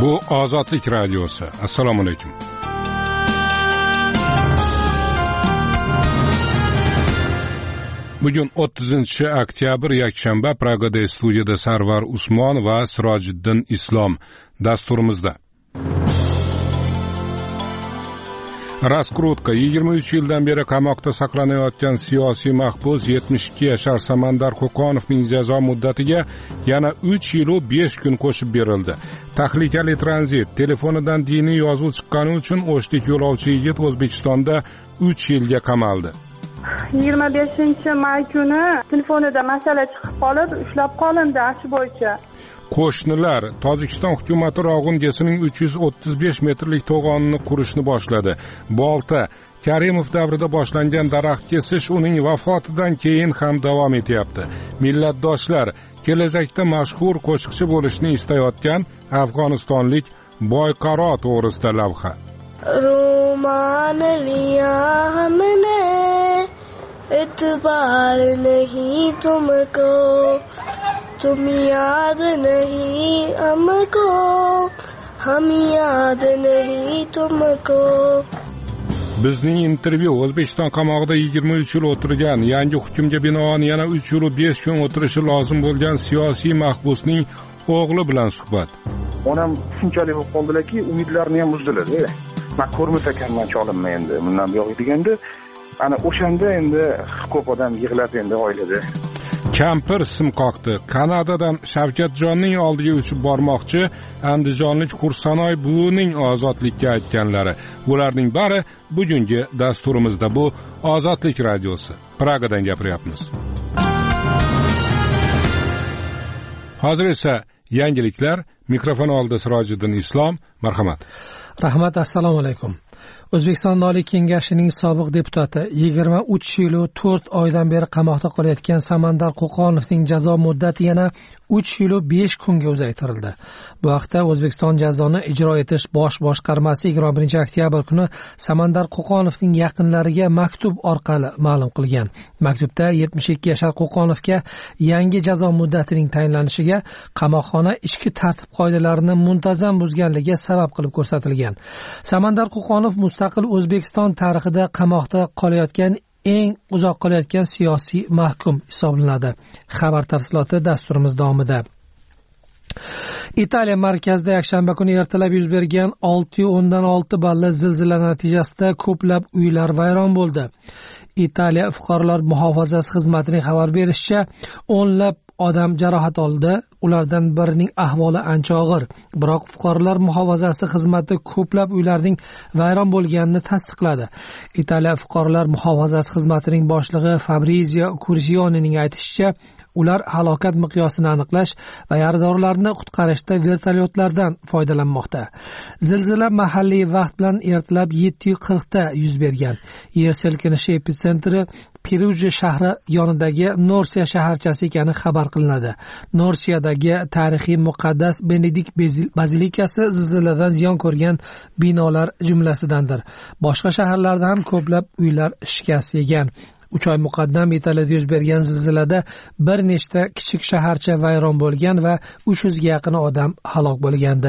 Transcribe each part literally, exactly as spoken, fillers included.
Bu Ozodlik radiosi. Assalomu alaykum. Bugun o'ttizinchi oktyabr yakshanba. Pragada studiyada Sarvar Usmon va Sirojiddin Islom dasturimizda. Raskrutka yigirma uch yildan beri qamoqda saqlanayotgan siyosiy mahbus yetmish ikki yashar Samandar Qo'qonovning jazo muddatiga yana uch yil va besh kun qo'shib berildi. Tahlikali tranzit telefonidan diniy yozuv chiqqani uchun o'shlik yo'lovchi yigit O'zbekistonda uch yilga qamaldi. yigirma beshinchi may kuni telefonida masala chiqib qolib, ushlab qolindi ashi bo'yicha. Qo'shnilar Tojikiston hukumati Rog'ungesining uch yuz o'ttiz besh metrlik to'g'onini qurishni boshladi. Bolta Karimov davrida boshlangan daraxt kesish uning vafotidan keyin ham davom etyapti. Millatdoshlar kelajakda mashhur qo'shiqchi bo'lishni istayotgan afg'onistonlik Boyqaro to'g'risida lavha. रोमान लिया हमने इतबार नहीं तुमको तुम याद नहीं हमको हम याद नहीं तुमको. Bizning intervyu O'zbekiston qamog'ida yigirma uch yil o'tirgan, yangi hukmga binoan yana uch yil besh kun o'tirishi lozim bo'lgan siyosiy mahbusning o'g'li bilan suhbat. Onam shunchalik bo'lib qoldilarki, umidlarini ham uzdilar. Men ko'rmas ekanman cholimman endi. Bundan buyoq deganda, ana o'shanda endi ko'p odam yig'ladi endi oilada. Kampir sim qoqdi. Kanadadan Shavkatjonning oldiga uchib bormoqchi andijonlik Xursanoy buvining ozodlikka aytganlari. Ularning bari bugungi dasturimizda. Bu Ozodlik radiosi. Pragadan gapiryapmiz. Hozir esa yangiliklar. Mikrofon oldida Sirojiddin Islom. Marhamat. Rahmat, assalomu alaykum. O'zbekiston Oliy Kengashining sobiq deputati yigirma uch yil va to'rt oydan beri qamoqda qolayotgan Samandar Qo'qonovning jazo muddati yana uch yil va besh kunga uzaytirildi. Bu haqda O'zbekiston jazoni ijro etish bosh boshqarmasi yigirma birinchi oktyabr kuni Samandar Qo'qonovning yaqinlariga maktub orqali ma'lum qilgan. Maktubda yetmish ikki yashar Qo'qonovga yangi jazo muddatining tayinlanishiga qamoqxona ichki tartib qoidalarini muntazam buzganligi sabab qilib ko'rsatilgan. Samandar Qo'qonov mustaqil O'zbekiston tarixida qamoqda qolayotgan eng uzoq qolayotgan siyosiy mahkum hisoblanadi. Xabar tafsiloti dasturimiz davomida. Italiya markazida yakshanba kuni ertalab yuz bergan olti nuqta o'ndan olti balli zilzila natijasida ko'plab uylar vayron bo'ldi. Italiya fuqarolar muhofazasi xizmatining xabar berishicha, o'nlab odam jarohat oldi. Ulardan birining ahvoli ancha og'ir. Biroq fuqarolar muhofazasi xizmati ko'plab uylarning vayron bo'lganini tasdiqladi. Italiya fuqarolar muhofazasi xizmatining boshlig'i Fabrizio Curzionining aytishicha, ular halokat miqyosini aniqlash va yaradorlarni qutqarishda vertolyotlardan foydalanmoqda. Zilzila mahalliy vaqt bilan ertalab yetti qirq da yuz bergan. Yer silkinishi epitsentri Perugia shahri yonidagi Norsiya shaharchasi ekani xabar qilinadi. Norsiyadagi tarixiy muqaddas Benedikt bazilikasi zilziladan ziyon ko'rgan binolar jumlasidandir. Boshqa shaharlarda ham ko'plab uylar shikast yegan. uch oy muqaddam Italiyada yuz bergan zilzilada bir nechta kichik shaharcha vayron bo'lgan va uch yuzga yaqin odam halok bo'lgandi.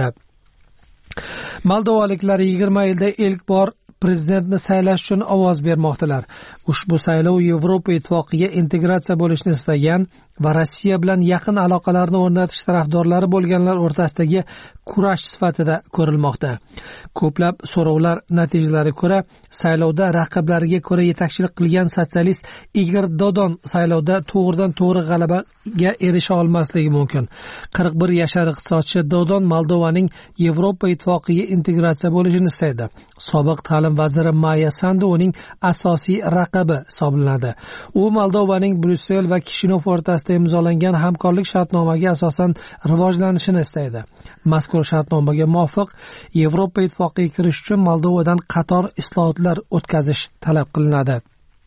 Moldovaliklar yigirma yilda ilk bor prezidentni saylash uchun ovoz bermoqdalar. Ushbu saylov Yevropa ittifoqiga integratsiya bo'lishni istagan va Rossiya bilan yaqin aloqalarni o'rnatish tarafdorlari bo'lganlar o'rtasidagi kurash sifatida ko'rilmoqda. Ko'plab so'rovlar natijalariga ko'ra, saylovda raqiblariga ko'ra yetakchilik qilgan sotsialist Igor Dodon saylovda to'g'ridan to'g'ri g'alabaga erisha olmasligi mumkin. qirq bir yashar iqtisodchi Dodon Moldovaning Yevropa ittifoqiga integratsiya bo'lishini istaydi. Sobiq ta'lim vaziri Maya Sandu uning asosiy raqibi hisoblanadi. U Moldovaning Bryussel va Kishinev o'rtasida imzolangan hamkorlik shartnomaga asosan rivojlanishini istaydi. Mazkur shartnomaga muvofiq Yevropa ittifoqiga kirish uchun Moldovadan qator islohotlar o'tkazish talab qilinadi.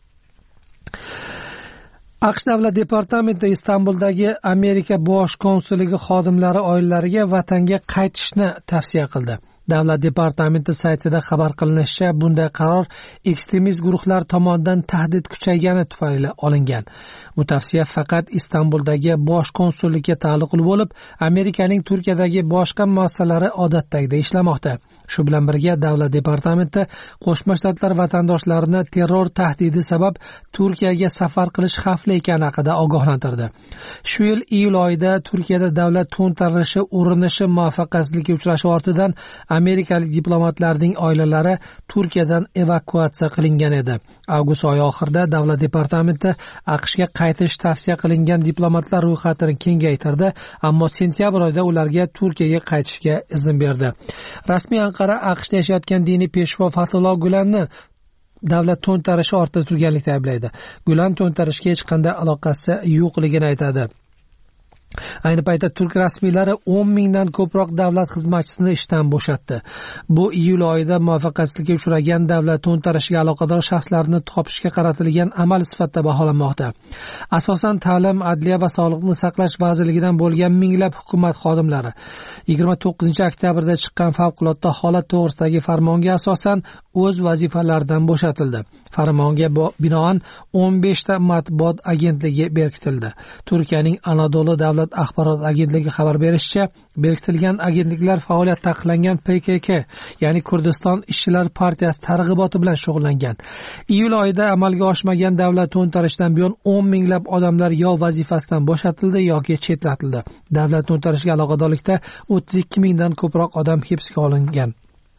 AQSh Davlat departamenti Istanbuldagi Amerika bosh konsulligi xodimlari oilalariga vatanga qaytishni tavsiya qildi. Davlat departamenti saytida xabar qilinishicha, bunday qaror ekstremist guruhlar tomonidan tahdid kuchaygani tufayli olingan. Bu tavsiya faqat Istanbuldagi bosh konsullikka taalluqli bo'lib, Amerikaning Turkiyadagi boshqa muassasalari odatdagidek ishlamoqda. Shu bilan birga Davlat departamenti Qo'shma Shtatlar vatandoshlarini terror tahdidi sabab Turkiyaga safar qilish xavfli ekani haqida ogohlantirdi. Shu yil iyul oyida Turkiyada davlat to'ntarishi urinishi muvaffaqiyatsizlikka uchrashi ortidan amerikalik diplomatlarning oilalari Turkiyadan evakuatsiya qilingan edi. Avgust oyi oxirida Davlat departamenti AQShga qaytish tavsiya qilingan diplomatlar ro'yxatini kengaytirdi, ammo sentyabr oyida ularga Turkiyaga qaytishga izn berdi. Rasmiy Anqara AQShda yashayotgan diniy peshvo Fatulloh Gulanni davlat to'ntarishi ortida turganlikda ayblaydi. Gulan to'ntarishga hech qanday aloqasi yo'qligini aytadi. Ayni paytda turk rasmiylari o'n mingdan ko'proq davlat xizmatchisini ishdan bo'shatdi. Bu iyul oyida muvaffaqiyatsizlikka uchragan davlat to'ntarishiga aloqador shaxslarni topishga qaratilgan amal sifatida baholanmoqda. Asosan ta'lim, adliya va sog'liqni saqlash vazirligidan bo'lgan minglab hukumat xodimlari yigirma to'qqizinchi oktyabrda chiqqan favqulodda holat to'g'risidagi farmonga asosan o'z vazifalaridan bo'shatildi. Farmonga binoan o'n besh ta matbuot agentligi berkitildi. Turkiyaning Anadolu davlat axborot agentligi xabar berishicha, berkitilgan agentliklar faoliyat taqiqlangan P K K, ya'ni Kurdiston ishchilar partiyasi targ'iboti bilan shug'ullangan. Iyul oyida amalga oshmagan davlat to'ntarishidan buyon o'n minglab odamlar yo vazifasidan bo'shatildi yoki chetlatildi. Davlat to'ntarishiga aloqadorlikda o'ttiz ikki mingdan ko'proq odam hibsga olingan.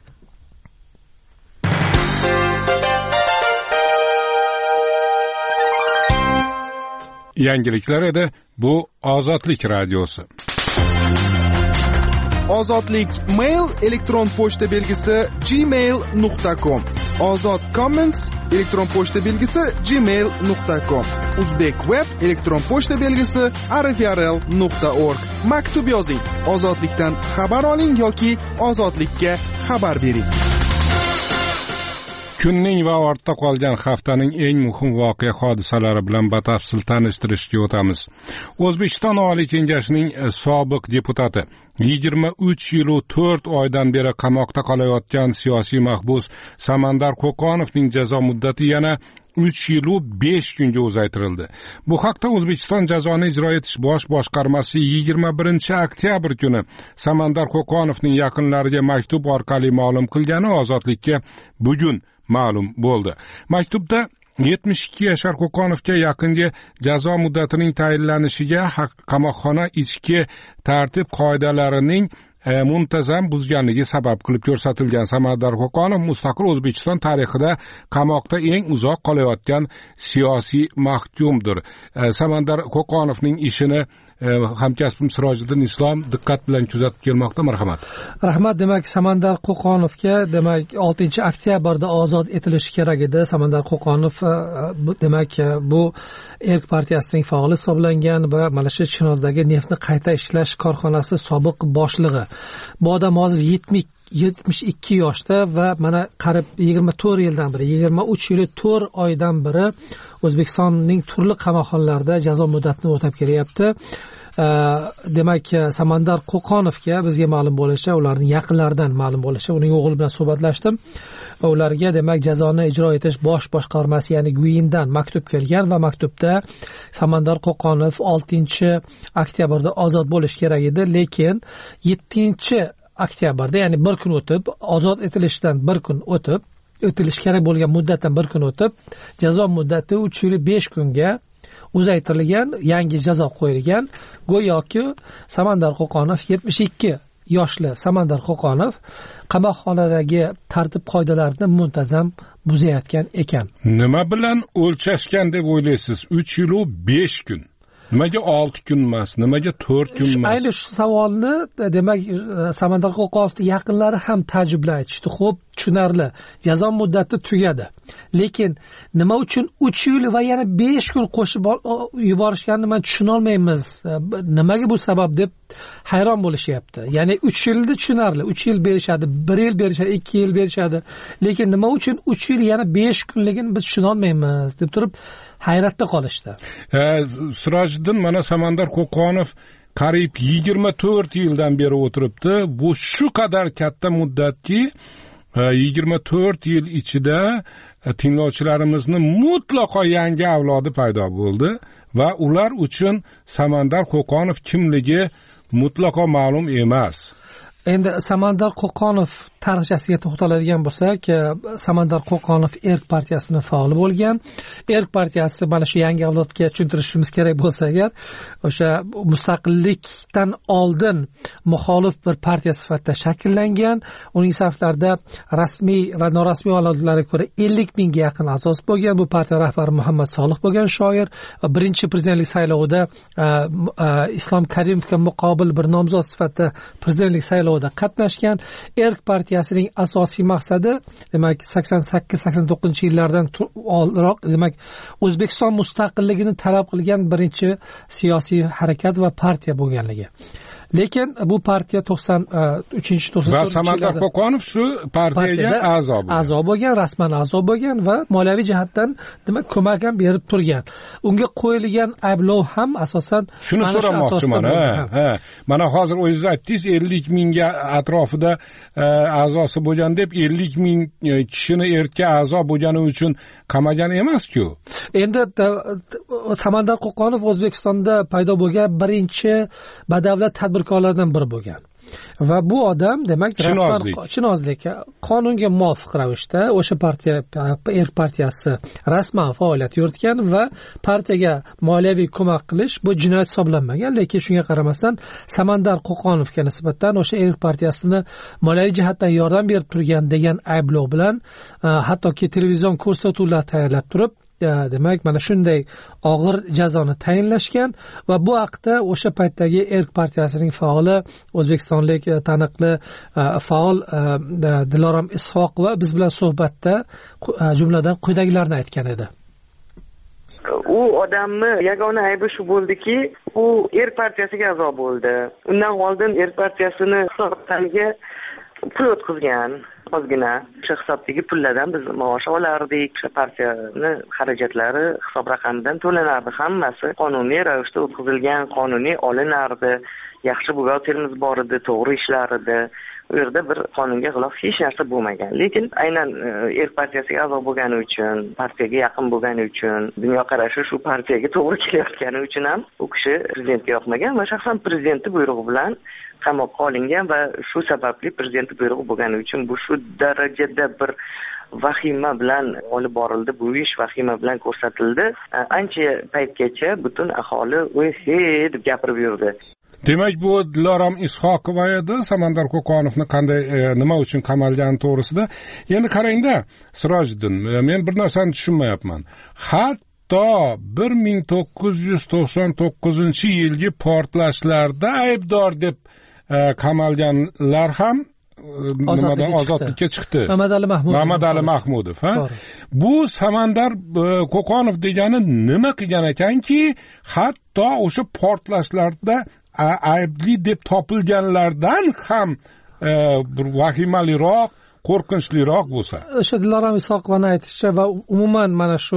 Yangiliklar edi, bu Ozodlik radiosi. Ozodlik mail elektron pochta belgisi gmail nuqta com. Ozod comments elektron pochta belgisi gmail nuqta com. Uzbek web elektron pochta belgisi rfrl nuqta org. Maktub yozing. Ozodlikdan xabar oling yoki ozodlikka xabar bering. Kunning va ortda qolgan haftaning eng muhim voqea hodisalari bilan batafsil tanishtirishga o'tamiz. O'zbekiston Oliy Kengashining sobiq deputati yigirma uch yil va to'rt oydan beri qamoqda qolayotgan siyosiy mahbus Samandar Qo'qonovning jazo muddati yana uch yil va besh kunga uzaytirildi. Bu haqda O'zbekiston Jazoni ijro etish bosh boshqarmasi yigirma birinchi oktyabr kuni Samandar Qo'qonovning yaqinlariga maktub orqali ma'lum qilgani Ozodlikka bugun ma'lum bo'ldi. Maktubda yetmish ikki yashar Qo'qonovga yaqinga jazo muddatining tayinlanishiga qamoqxona ichki tartib qoidalarining e, muntazam buzganligi sabab qilib ko'rsatilgan. Samandar Qo'qonov mustaqil O'zbekiston tarixida qamoqda eng uzoq qolayotgan siyosiy mahkumdir. E, Samandar Qo'qonovning ishini hamkasbim Sirojiddin Islom diqqat bilan kuzatib kelmoqda. Marhamat. Rahmat. Demak, Samandar Qo'qonovga demak oltinchi oktyabrda ozod etilishi kerak edi. Samandar Qo'qonov demak bu Erk partiyasining faoli hisoblangan va mana shu Chinozdagi neftni qayta ishlash korxonasi sobiq boshlig'i. Bu odam hozir yetmish ikki yoshda va mana qarib yigirma to'rt yildan beri, yigirma uch yil to'rt oydan beri O'zbekistonning turli qamoqxonalarida jazo muddatini o'tab kelyapti. Demak, Samandar Qo'qonovga bizga ma'lum bo'lishicha, ularning yaqinlaridan ma'lum bo'lishicha, uning o'g'li bilan suhbatlashdim va ularga demak jazoni ijro etish bosh boshqarmasi, ya'ni Guyindan maktub kelgan va maktubda Samandar Qo'qonov oltinchi oktyabrda ozod bo'lishi kerak edi, lekin yettinchi oktyabrda, ya'ni bir kun o'tib, ozod etilishidan bir kun o'tib, o'tilish kerak bo'lgan muddatdan bir kun o'tib, jazo muddati uch yil besh kunga uzaytirilgan, yangi jazo qo'yilgan. Go'yoki Samandar Qo'qonov yetmish ikki yoshli Samandar Qo'qonov qamoqxonadagi tartib qoidalarini muntazam buzayotgan ekan. Nima bilan o'lchashgan deb o'ylaysiz? uch yil besh kun. Nimaga olti kun emas, nimaga to'rt kun emas? Ayni shu savolni demak Samandar Qo'qonovning yaqinlari ham ta'jubla aytishdi. Xo'p, tushunarli. Jazo muddati tugadi. Lekin nima uchun uch yil va yana besh kun qo'shib yuborishganini men tushuna olmaymiz. Nimaga bu sabab deb hayron bo'lishyapti. Ya'ni uch yilni tushunarli. uch yil berishadi, bir yil berishadi, ikki yil berishadi. Lekin nima uchun uch yil yana besh kunligini biz tushuna olmaymiz deb turib hayratda qolishdi. E, Sirojiddin, mana Samandar Qo'qonov qariyb yigirma to'rt yildan beri o'tiribdi. Bu shu qadar katta muddatki, yigirma to'rt yil ichida tinglovchilarimizni mutlaqo yangi avlodi paydo bo'ldi va ular uchun Samandar Qo'qonov kimligi mutlaqo ma'lum emas. Endi Samandar Qo'qonov tarixchasiga to'xtaladigan bo'lsak, Samandar Qo'qonov Erk partiyasining faoli bo'lgan. Erk partiyasi mana shu yangi avlodga tushuntirishimiz kerak bo'lsa agar, o'sha mustaqillikdan oldin muxolif bir partiya sifatida shakllangan. Uning saflarida rasmiy va norasmiy ma'lumotlarga ko'ra ellik mingga yaqin a'zosi bo'lgan. Bu partiya rahbari Muhammad Solih bo'lgan shoir. Birinchi prezidentlik saylovida Islom Karimovga muqobil bir nomzod sifatida prezidentlik saylovida qatnashgan. Erk partiyasining asosiy maqsadi, demak, sakson sakkiz sakson to'qqizinchi yillardan oldinroq, demak, O'zbekiston mustaqilligini talab qilgan birinchi siyosiy harakat va partiya bo'lganligi. Lekin bu partiya to'qson uchinchi to'qson to'rtinchi va Samandar Qo'qonov shu partiyaga a'zo bo'lgan. A'zo bo'lgan, rasman a'zo bo'lgan va moliyaviy jihatdan demak ko'mak ham berib turgan. Unga qo'yilgan ayblov ham asosan shuni so'ramoqchiman. Ha, mana hozir o'zingiz aytdingiz, ellik mingga atrofida a'zosi bo'lgan deb, ellik ming kishini erkka a'zo bo'lgani uchun qamagan emas-ku. Endi Samandar Qo'qonov O'zbekistonda paydo bo'lgan birinchi badavlat tadbirkorlardan biri bo'lgan. Va bu odam demak chinozlik qonunga muvofiq ravishda o'sha partiya Erk partiyasi rasman faoliyat yuritgan va partiyaga moliyaviy ko'mak qilish bu jinoyat hisoblanmagan. Lekin shunga qaramasdan Samandar Qo'qonovga nisbatan o'sha Erk partiyasini moliyaviy jihatdan yordam berib turgan degan ayblov bilan hattoki televizion ko'rsatuvlar tayyorlab turib, demak mana shunday og'ir jazoni tayinlashgan va bu haqda o'sha paytdagi Erk partiyasining faoli, o'zbekistonlik taniqli faol Dilorom Ishoqova biz bilan suhbatda jumladan quyidagilarni aytgan edi. U odamni yagona aybi shu bo'ldiki, u Erk partiyasiga a'zo bo'ldi. Undan oldin Erk partiyasini hisob-kitobiga pul o'tkazgan. Ozgina o'sha hisobdagi pullardan biz maosh olardik, o'sha partiyani xarajatlari hisob raqamidan to'lanardi, hammasi qonuniy ravishda o'tkazilgan, qonuniy olinardi. Yaxshi buxgalterimiz bor edi, to'g'ri ishlar edi. U yerda bir qonunga xilof hech narsa bo'lmagan. Lekin aynan Erk partiyasiga a'zo bo'lgani uchun, partiyaga yaqin bo'lgani uchun, dunyoqarashi shu partiyaga to'g'ri kelayotgani uchun ham u kishi prezidentga yoqmagan va shaxsan prezidentning buyrug'i bilan qamoqqa olingan va shu sababli prezidentning buyrug'i bo'lgani uchun bu shu darajada bir vahima bilan olib borildi, bu ish vahima bilan ko'rsatildi. Ancha paytgacha butun aholi "Voy-he" deb gapirib yurdi. Demak, bu Dilorom Ishoqova edi, Samandar Qo'qonovni qanday nima uchun qamalgani to'g'risida. Endi qarangda, Sirojiddin, men bir narsani tushunmayapman. Hatto bir ming to'qqiz yuz to'qson to'qqizinchi yilgi portlashlarda aybdor deb qamalganlar ham nimadan ozodlikka chiqdi. Mamadali Mahmudov. Mamadali Mahmudov, ha? Bu Samandar Qo'qonov degani nima qilgan ekanki, hatto o'sha portlashlarda aybli deb topilganlardan ham bir vahimaliroq, qo'rqinchliroq bo'lsa. O'sha Dilorom Ishoqovani aytishicha va umuman mana shu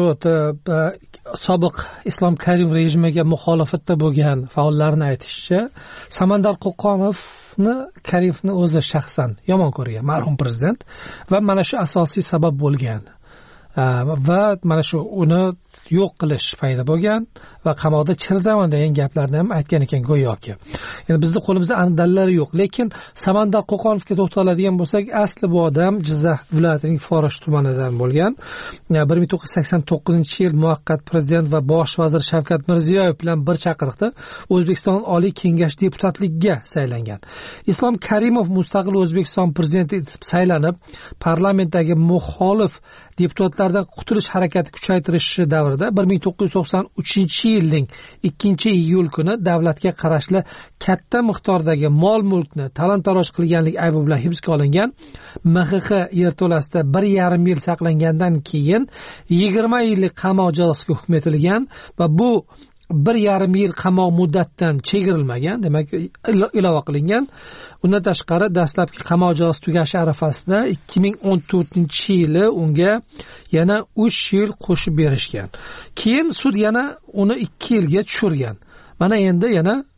sobiq Islom Karimov rejimiga muxolifatda bo'lgan faollarning aytishicha, Samandar Qo'qonovni Karimovni o'zi shaxsan yomon ko'rgan marhum prezident va mana shu asosiy sabab bo'lgan. Va mana shu uni yo'q qilish paydo bo'lgan va qamoqda chirdaman degan gaplarni ham aytgan ekan go'yoki. Endi bizning qo'limizda aniq dalillar yo'q, lekin Samandar Qo'qonovga to'xtaladigan bo'lsak, asli bu odam Jizzax viloyatining Forish tumanidan bo'lgan. bir ming to'qqiz yuz sakson to'qqizinchi yil muvaqqat prezident va bosh vazir Shavkat Mirziyoyev bilan bir chaqiriqda O'zbekiston Oliy Kengash deputatligiga saylangan. Islom Karimov mustaqil O'zbekiston prezidenti etib saylanib, parlamentdagi muxolif deputatlardan qutulish harakati kuchaytirishi davrida bir ming to'qqiz yuz to'qson uchinchi yilning ikkinchi iyul kuni davlatga qarashli katta miqdordagi mol-mulkni talon-taroj qilganlik aybi bilan hibsga olingan. M X X yerto'lasida bir yarim yil saqlangandan keyin yigirma yillik qamoq jazosiga hukm etilgan va bu bir yarim yil qamoq muddatdan chegirilmagan, demak ilova qilingan. Undan tashqari dastlabki qamoq jazosi tugashi arafasida ikki ming o'n to'rtinchi yili unga yana uch yil qo'shib berishgan. Keyin sud yana uni ikki yilga tushirgan. Mana endi yana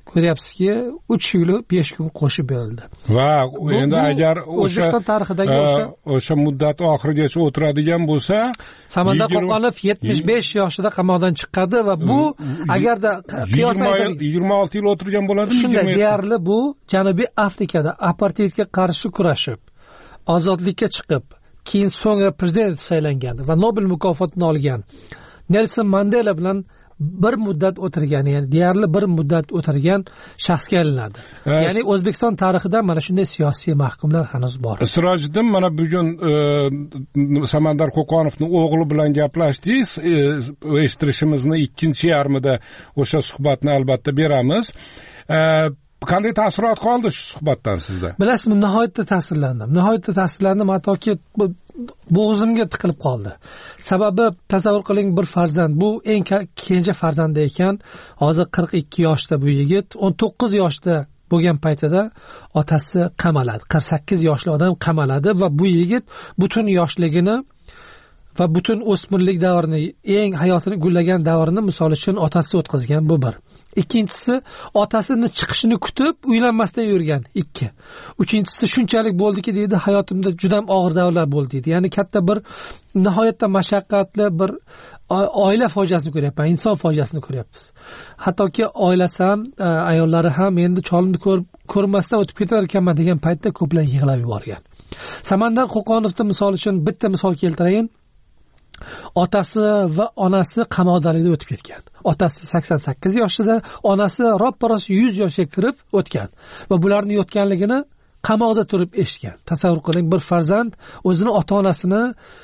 ko'ryapsizki uch yil besh kun qo'shib berildi va endi agar O'zbekiston tarixidagi o'sha o'sha muddat oxirigacha o'tiradigan bo'lsa Samandar Qo'qonov yetmish besh yoshida qamoqdan chiqqadi va bu agarda qiyos yigirma olti yil o'tirgan bo'ladi. Shunday deyarli bu Janubiy Afrikada apartheidga qarshi kurashib ozodlikka chiqib keyin so'ngra prezident saylangan va Nobel mukofotini olgan Nelson Mandela bilan bir muddat o'tirgan, ya'ni deyarli bir muddat o'tirgan shaxsga aylanadi. Ya'ni O'zbekiston tarixida mana shunday siyosiy mahkumlar hanuz bor. Sirojiddin, mana bugun Samandar Qo'qonovning o'g'li bilan gaplashdingiz. Eshittirishimizni ikkinchi yarmida o'sha suhbatni albatta beramiz. Qanday taassurot qoldi shu suhbatdan sizda? Bilasizmi, nihoyatda ta'sirlandim. Nihoyatda ta'sirlandim, hattoki bo'g'zimga tiqilib qoldi. Sababi tasavvur qiling, bir farzand, bu eng kenja farzandi ekan, hozir qirq ikki yoshda bu yigit, o'n to'qqiz yoshda bo'lgan paytida otasi qamaladi. qirq sakkiz yoshli odam qamaladi va bu yigit butun yoshligini va butun o'smirlik davrini, eng hayotini gullagan davrini misol uchun otasi o'tkazgan. Bu bir. Ikkinchisi, otasini chiqishini kutib uylanmasdan yurgan. Ikki. Uchinchisi, shunchalik bo'ldiki deydi, hayotimda juda og'ir davrlar bo'ldi deydi. Ya'ni katta bir nihoyatda mashaqqatli bir oila fojiasini ko'ryapman, inson fojiasini ko'ryapmiz. Hattoki oilasi ham, ayollari ham endi cholimni ko'rmasdan o'tib ketar ekanman degan paytda ko'plar yig'lab yuborgan. Samandar Qo'qonovda misol uchun bitta misol keltirayin. Otasi va onasi qamoqdalikda o'tib ketgan. Otasi sakson sakkiz yoshida, onasi roppa-ros yuz yoshga kirib o'tgan va bularning yotganligini qamoqda turib eshitgan. Tasavvur qiling, bir farzand o'zini ota-onasini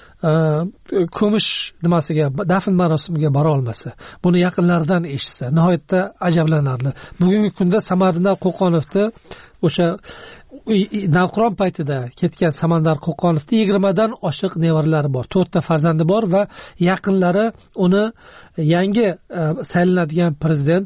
ko'mish nimasiga, dafn marosimiga bora olmasa, buni yaqinlaridan eshitsa, nihoyatda ajablanarli. Bugungi kunda Samandar Qo'qonovda o'sha Navqiron paytida ketgan Samandar Qo'qonovda yigirmadan oshiq nevaralari bor, to'rtta farzandi bor va yaqinlari uni yangi saylanadigan prezident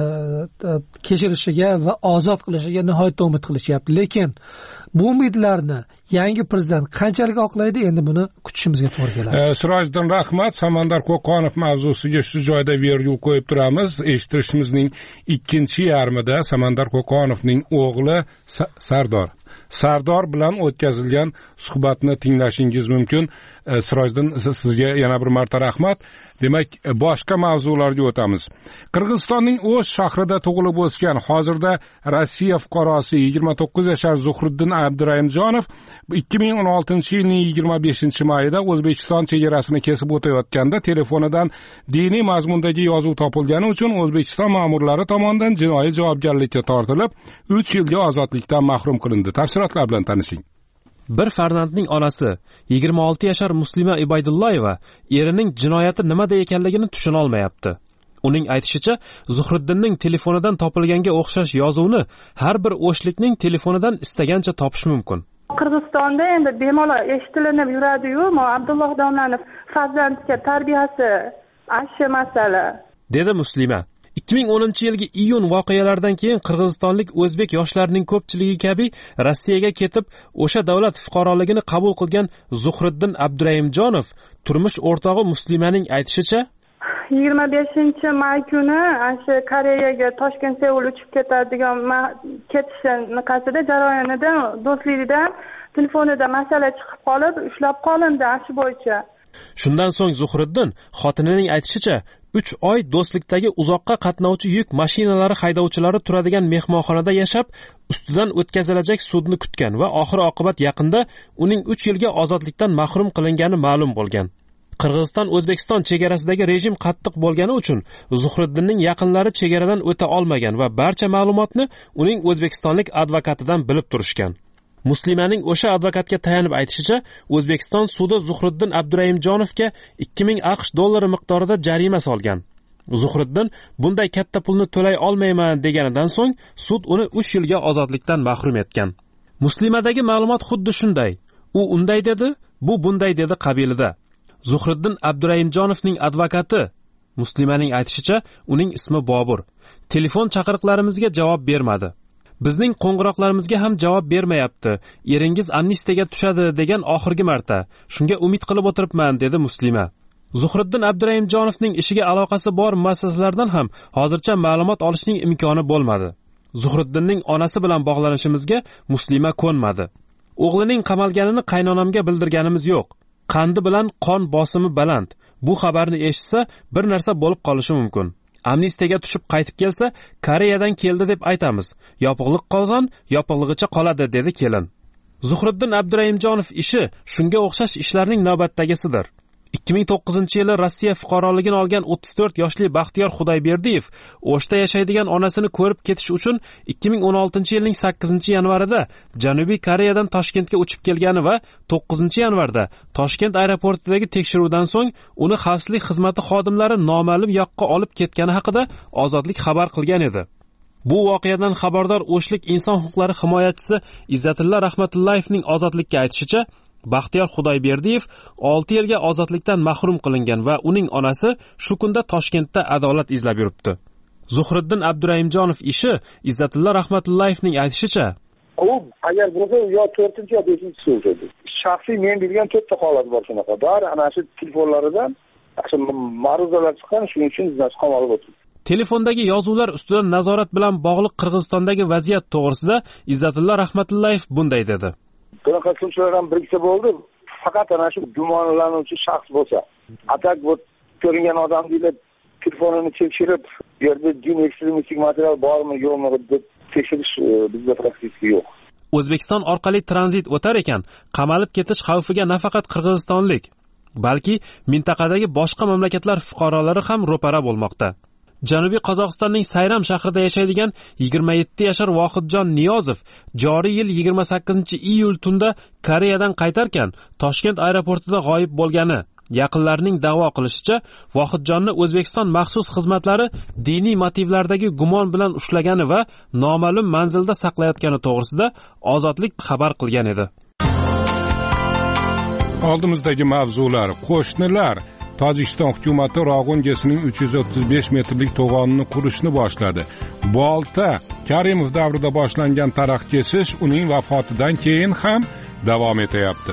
kechirishiga va ozod qilishiga nihoyatda umid qilishyapti. Lekin bu umidlarni yangi prezident qanchalik oqlaydi, endi buni kutishimizga to'g'ri keladi. Sirojiddin, rahmat. Samandar Qo'qonov mavzusiga shu joyda virgul qo'yib turamiz. Eshittirishimizning ikkinchi yarmida Samandar Qo'qonovning o'g'li Sardor Sardor bilan o'tkazilgan suhbatni tinglashingiz mumkin. Sirojiddin, sizga yana bir marta rahmat. Demak, boshqa mavzularga o'tamiz. Qirg'izistonning O'sh shahrida tug'ilib o'sgan, hozirda Rossiya fuqarosi yigirma to'qqiz yashar Zuhriddin Abdurahimjonov ikki ming o'n oltinchi yilning yigirma beshinchi mayida O'zbekiston chegarasini kesib o'tayotganda telefonidan diniy mazmundagi yozuv topilgani uchun O'zbekiston ma'murlari tomonidan jinoiy javobgarlikka tortilib, uch yilga ozodlikdan mahrum qilindi. Tafsilotlar bilan tanishing. Bir farzandning onasi yigirma olti yashar Muslima Ibaydullayeva erining jinoyati nimada ekanligini tushuna olmayapti. Uning aytishicha, Zuhriddinning telefonidan topilganga o'xshash yozuvni har bir o'shlikning telefonidan istagancha topish mumkin. Qirg'izistonda endi bemalol eshitilinib yuradi-yu, Abdulloh domlaning farzandga tarbiyasi ashu masala, dedi Muslima. ikki ming o'ninchi yilgi iyun voqealaridan keyin qirg'izistonlik o'zbek yoshlarining ko'pchiligi kabi Rossiyaga ketib, o'sha davlat fuqaroligini qabul qilgan Zuhriddin Abdurahimjonov turmush o'rtog'i Muslimaning aytishicha, yigirma beshinchi may kuni o'sha Koreyaga Toshkent Seul uchib ketadigan ketishi niqasida jarayonida do'stligidan telefonida masala chiqib qolib, ushlab qolindi ashi bo'yicha. Shundan so'ng Zuhriddin xotinining aytishicha, uch oy do'stlikdagi uzoqqa qatnovchi yuk mashinalari haydovchilari turadigan mehmonxonada yashab, ustidan o'tkazilajak sudni kutgan va oxir oqibat yaqinda uning uch yilga ozodlikdan mahrum qilingani ma'lum bo'lgan. Qirg'iziston O'zbekiston chegarasidagi rejim qattiq bo'lgani uchun Zuhriddinning yaqinlari chegaradan o'ta olmagan va barcha ma'lumotni uning o'zbekistonlik advokatidan bilib turishgan. Muslimaning o'sha advokatga tayanib aytishicha, O'zbekiston sudi Zuhriddin Abdurahimjonovga ikki ming aqsh dollari miqdorida jarima solgan. Zuhriddin bunday katta pulni to'lay olmayman deganidan so'ng sud uni uch yilga ozodlikdan mahrum etgan. Muslimadagi ma'lumot xuddi shunday. U unday dedi, bu bunday dedi qabilida. Zuhriddin Abdurahimjonovning advokati Muslimaning aytishicha, uning ismi Bobur. Telefon chaqiriqlarimizga javob bermadi. Bizning qo'ng'iroqlarimizga ham javob bermayapti. Eringiz amnistiyaga tushadi degan oxirgi marta. Shunga umid qilib o'tiribman, dedi Muslima. Zuhriddin Abdurahimjonovning ishiga aloqasi bor muassasalardan ham hozircha ma'lumot olishning imkoni bo'lmadi. Zuhriddinning onasi bilan bog'lanishimizga Muslima ko'nmadi. O'g'lining qamalganini qaynonamga bildirganimiz yo'q. Qandi bilan qon bosimi baland. Bu xabarni eshitsa, bir narsa bo'lib qolishi mumkin. Amnistiyaga tushib qaytib kelsa, Koreyadan keldi deb aytamiz. Yopiqlik qolgan, yopiqligicha qoladi, dedi kelin. Zuhriddin Abdurahimjonov ishi shunga o'xshash ishlarning navbatdagisidir. ikki ming to'qqizinchi yili Rossiya fuqaroligini olgan o'ttiz to'rt yoshli Baxtiyor Xudoyberdiyev O'shda yashaydigan onasini ko'rib ketish uchun ikki ming o'n oltinchi yilning sakkizinchi yanvarida Janubiy Koreyadan Toshkentga uchib kelgani va to'qqizinchi yanvarda Toshkent aeroportidagi tekshiruvdan so'ng uni xavfsizlik xizmati xodimlari noma'lum yoqqa olib ketgani haqida Ozodlik xabar qilgan edi. Bu voqeadan xabardor O'shlik inson huquqlari himoyachisi Izzatilla Rahmatullayevning Ozodlikka aytishicha, Baxtiyor Xudoyberdiyev olti yilga ozodlikdan mahrum qilingan va uning onasi shu kunda Toshkentda adolat izlab yuribdi. Zuhriddin Abdurahimjonov ishi Izzatilla Rahmatullayevning aytishicha, u agar bo'lsa yo to'rtinchi yo beshinchi so'zdi. Shaxsiy men bilgan to'rtta holat bor shunaqa. Bor, ana shu telefonlaridan shu ma'ruzalar chiqqan, shuning uchun bizdan qamalib o'tirdi. Telefondagi yozuvlar ustidan nazorat bilan bog'liq Qirg'izistondagi vaziyat to'g'risida Izzatilla Rahmatullayev bunday dedi. Bunaqa so'zlar ham biriksa bo'ldi. Faqat ana shu gumonlanuvchi shaxs bo'lsa, atak bu ko'ringan odam deydi, telefonini tekshirib, bu yerda din ekstremistik material bormi, yo'qmi deb tekshirish bizda praktiki yo'q. O'zbekiston orqali tranzit o'tar ekan, qamalib ketish xavfiga nafaqat qirg'izistonlik, balki mintaqadagi boshqa mamlakatlar fuqarolari ham ro'para bo'lmoqda. Janubiy Qozog'istonning Sayram shahrida yashaydigan yigirma yetti yashar Vohidjon Niyozov joriy yil yigirma sakkizinchi iyul tunda Koreyadan qaytarkan Toshkent aeroportida g'oyib bo'lgani. Yaqinlarining da'vo qilishicha, Vohidjonni O'zbekiston maxsus xizmatlari diniy motivlardagi gumon bilan ushlagani va noma'lum manzilda saqlayotgani to'g'risida Ozodlik xabar qilgan edi. Oldimizdagi mavzular: qo'shnilar Tojikiston hukumati Rog'un gesining uch yuz o'ttiz besh metrlik to'g'onini qurishni boshladi. Bolta Karimov davrida boshlangan daraxt kesish uning vafotidan keyin ham davom etyapti.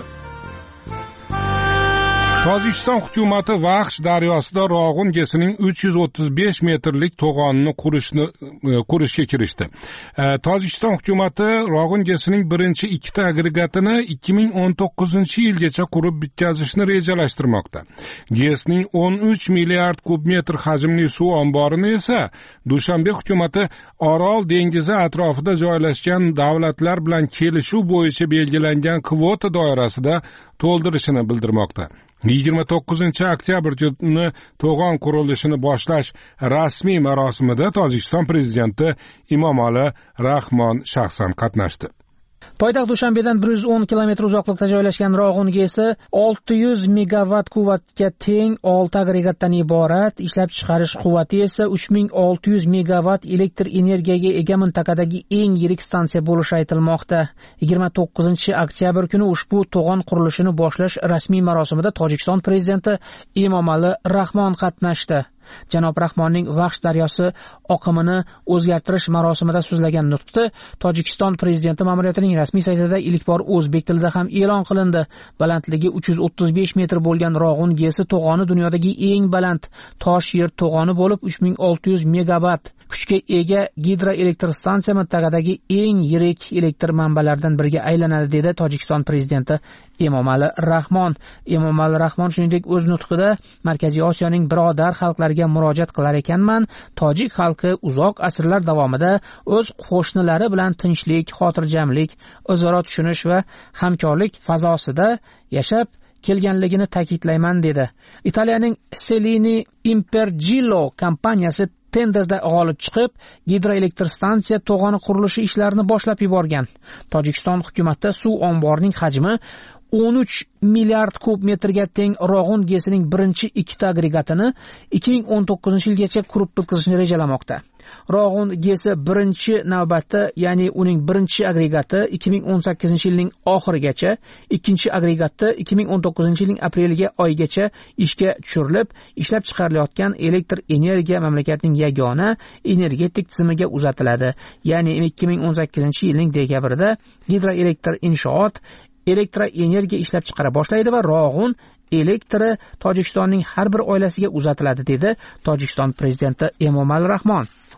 Tojikiston hukumati Vaxsh daryosida Rog'un gesining uch yuz o'ttiz besh metrlik to'g'onini qurishni qurishga kirishdi. Tojikiston hukumati Rog'un gesining birinchi ikkita agregatini ikki ming o'n to'qqizinchi yilgacha qurib bitkazishni rejalashtirmoqda. Gesning o'n uch milliard kub metr hajmli suv omborini esa Dushanbe hukumati Orol dengizi atrofida joylashgan davlatlar bilan kelishuv bo'yicha belgilangan kvota doirasida to'ldirishini bildirmoqda. yigirma to'qqizinchi oktyabr kuni to'g'on qurilishini boshlash rasmiy marosimida Tojikiston prezidenti Emomali Rahmon shaxsan qatnashdi. Poytaxt Dushanbedan bir yuz o'n kilometr uzoqlikda joylashgan Rog'un gesi olti yuz megavat quvvatga teng olti agregatdan iborat. Ishlab chiqarish quvvati esa uch ming olti yuz megavat elektr energiyaga ega mintaqadagi eng yirik stansiya bo'lishi aytilmoqda. yigirma to'qqizinchi oktyabr kuni ushbu to'g'on qurilishini boshlash rasmiy marosimida Tojikiston prezidenti Emomali Rahmon qatnashdi. Janob Rahmonning Vaxsh daryosi oqimini o'zgartirish marosimida so'zlagan nutqi Tojikiston prezidenti ma'muriyatining rasmiy saytida ilk bor o'zbek tilida ham e'lon qilindi. Balandligi uch yuz o'ttiz besh metr bo'lgan Rog'un gesi to'g'oni dunyodagi eng baland tosh yer to'g'oni bo'lib uch ming olti yuz megavat kuchga ega gidroelektr stansiya mintaqadagi eng yirik elektr manbalaridan biriga aylanadi, dedi Tojikiston prezidenti Emomali Rahmon. Emomali Rahmon shuningdek o'z nutqida Markaziy Osiyoning birodar xalqlariga murojaat qilar ekanman. Tojik xalqi uzoq asrlar davomida o'z qo'shnilari bilan tinchlik, xotirjamlik, o'zaro tushunish va hamkorlik fazosida yashab kelganligini ta'kidlayman, dedi. Italiyaning Selini Impergillo kompaniyasi tenderda g'olib chiqib, gidroelektr stansiya to'g'oni qurilishi ishlarini boshlab yuborgan. Tojikiston hukumati suv omborining hajmi o'n uch milliard kub metrga teng Rog'un gesining birinchi ikkita agregatini ikki ming o'n to'qqizinchi yilgacha qurib bitkazishni rejalamoqda. Rog'un gesi birinchi navbatda, ya'ni uning birinchi agregati ikki ming o'n sakkizinchi yilning oxirigacha, ikkinchi agregati ikki ming o'n to'qqizinchi yilning apreliga oygacha ishga tushirilib, ishlab chiqarilayotgan elektr energiya mamlakatning yagona energetik tizimiga uzatiladi. Ya'ni ikki ming o'n sakkizinchi yilning dekabrida gidroelektr inshoot elektr energiya ishlab chiqara boshlaydi va Rog'un elektri Tojikistonning har bir oilasiga uzatiladi, dedi Tojikiston prezidenti Emomali Rahmon.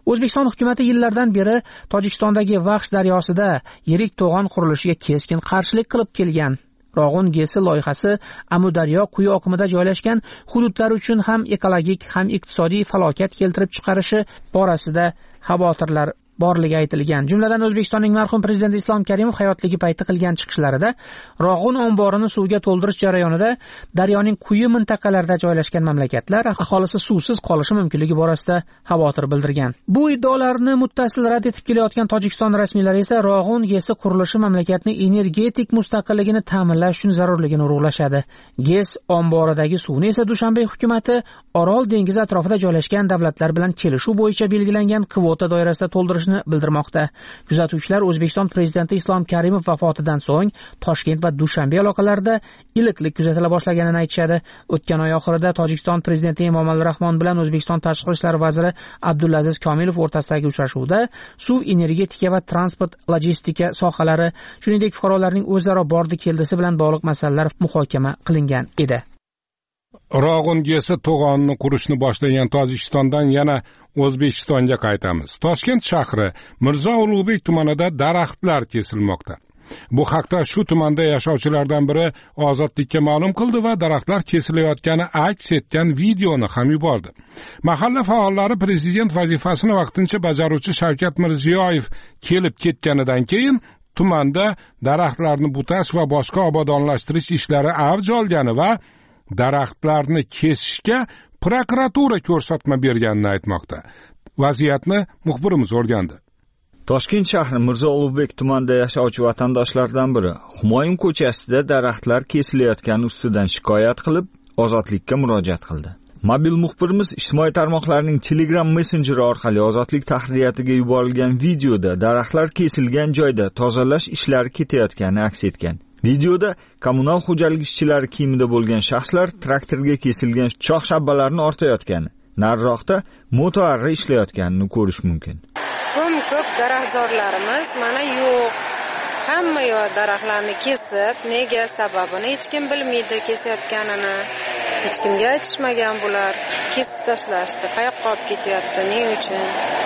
O'zbekiston hukumati yillardan beri Tojikistondagi Vaxsh daryosida yirik to'g'on qurilishiga keskin qarshilik qilib kelgan. Rog'un gesi loyihasi Amudaryo quyi oqimida joylashgan hududlar uchun ham ekologik, ham iqtisodiy falokat keltirib chiqarishi borasida xavotirlar borligi aytilgan. Jumladan O'zbekistonning marhum prezidenti Islom Karimov hayotligi payti qilgan chiqishlarida Rog'un omborini suvga to'ldirish jarayonida daryoning quyi mintaqalarida joylashgan mamlakatlar aholisi suvsiz qolishi mumkinligi borasida xavotir bildirgan. Bu iddaolarni muttasil rad etib kelayotgan Tojikiston rasmiylari esa Rog'un gesi qurilishi mamlakatning energetik mustaqilligini ta'minlash uchun zarurligini urg'ulashadi. Gez omboridagi suvni esa Dushanbe hukumati Orol dengizi atrofida joylashgan davlatlar bilan kelishuv bo'yicha belgilangan kvota doirasida to'ldirish bildirmoqda. Kuzatuvchilar O'zbekiston prezidenti Islom Karimov vafotidan so'ng Toshkent va Dushanbe aloqalarida iliqlik kuzatila boshlaganini aytishadi. O'tgan oy oxirida Tojikiston prezidenti Emomali Rahmon bilan O'zbekiston tashqi ishlar vaziri Abdulaziz Komilov o'rtasidagi uchrashuvda suv, energetika va transport logistika sohalari, shuningdek fuqarolarning o'zaro bordi-keldisi bilan bog'liq masalalar muhokama qilingan edi. Rog'un gesi to'g'onni qurishni boshlagan Tojikistondan yana O'zbekistonga qaytamiz. Toshkent shahri Mirzo Ulug'bek tumanida daraxtlar kesilmoqda. Bu haqda shu tumanda yashovchilardan biri Ozodlikka ma'lum qildi va daraxtlar kesilayotgani aks etgan videoni ham yubordi. Mahalla faollari prezident vazifasini vaqtincha bajaruvchi Shavkat Mirziyoyev kelib ketganidan keyin tumanda daraxtlarni butash va boshqa obodonlashtirish ishlari avj olgani va daraxtlarni kesishga prokuratura ko'rsatma berganini aytmoqda. Vaziyatni muxbirimiz o'rgandi. Toshkent shahri Mirzo Ulug'bek tumanida yashovchi vatandoshlardan biri Humoyun ko'chasida daraxtlar kesilayotgani ustidan shikoyat qilib, Ozodlikka murojaat qildi. Mobil muxbirimiz ijtimoiy tarmoqlarning Telegram messenjeri orqali Ozodlik tahririyatiga yuborilgan videoda daraxtlar kesilgan joyda tozalash ishlari ketayotgani aks etgan. Videoda kommunal xo'jalik ishchilari kiyimida bo'lgan shaxslar traktorga kesilgan shox-shabbalarni ortayotgani, nariroqda motoarra ishlayotganini ko'rish mumkin. Ko'p daraxtzorlarimiz mana yo'q. Hamma yo daraxtlarni kesib, nega sababini hech kim bilmaydi kesayotganini. Hech kimga aytishmagan bular. Kesib tashlashdi. Qayoqqa olib ketyapti, ne uchun?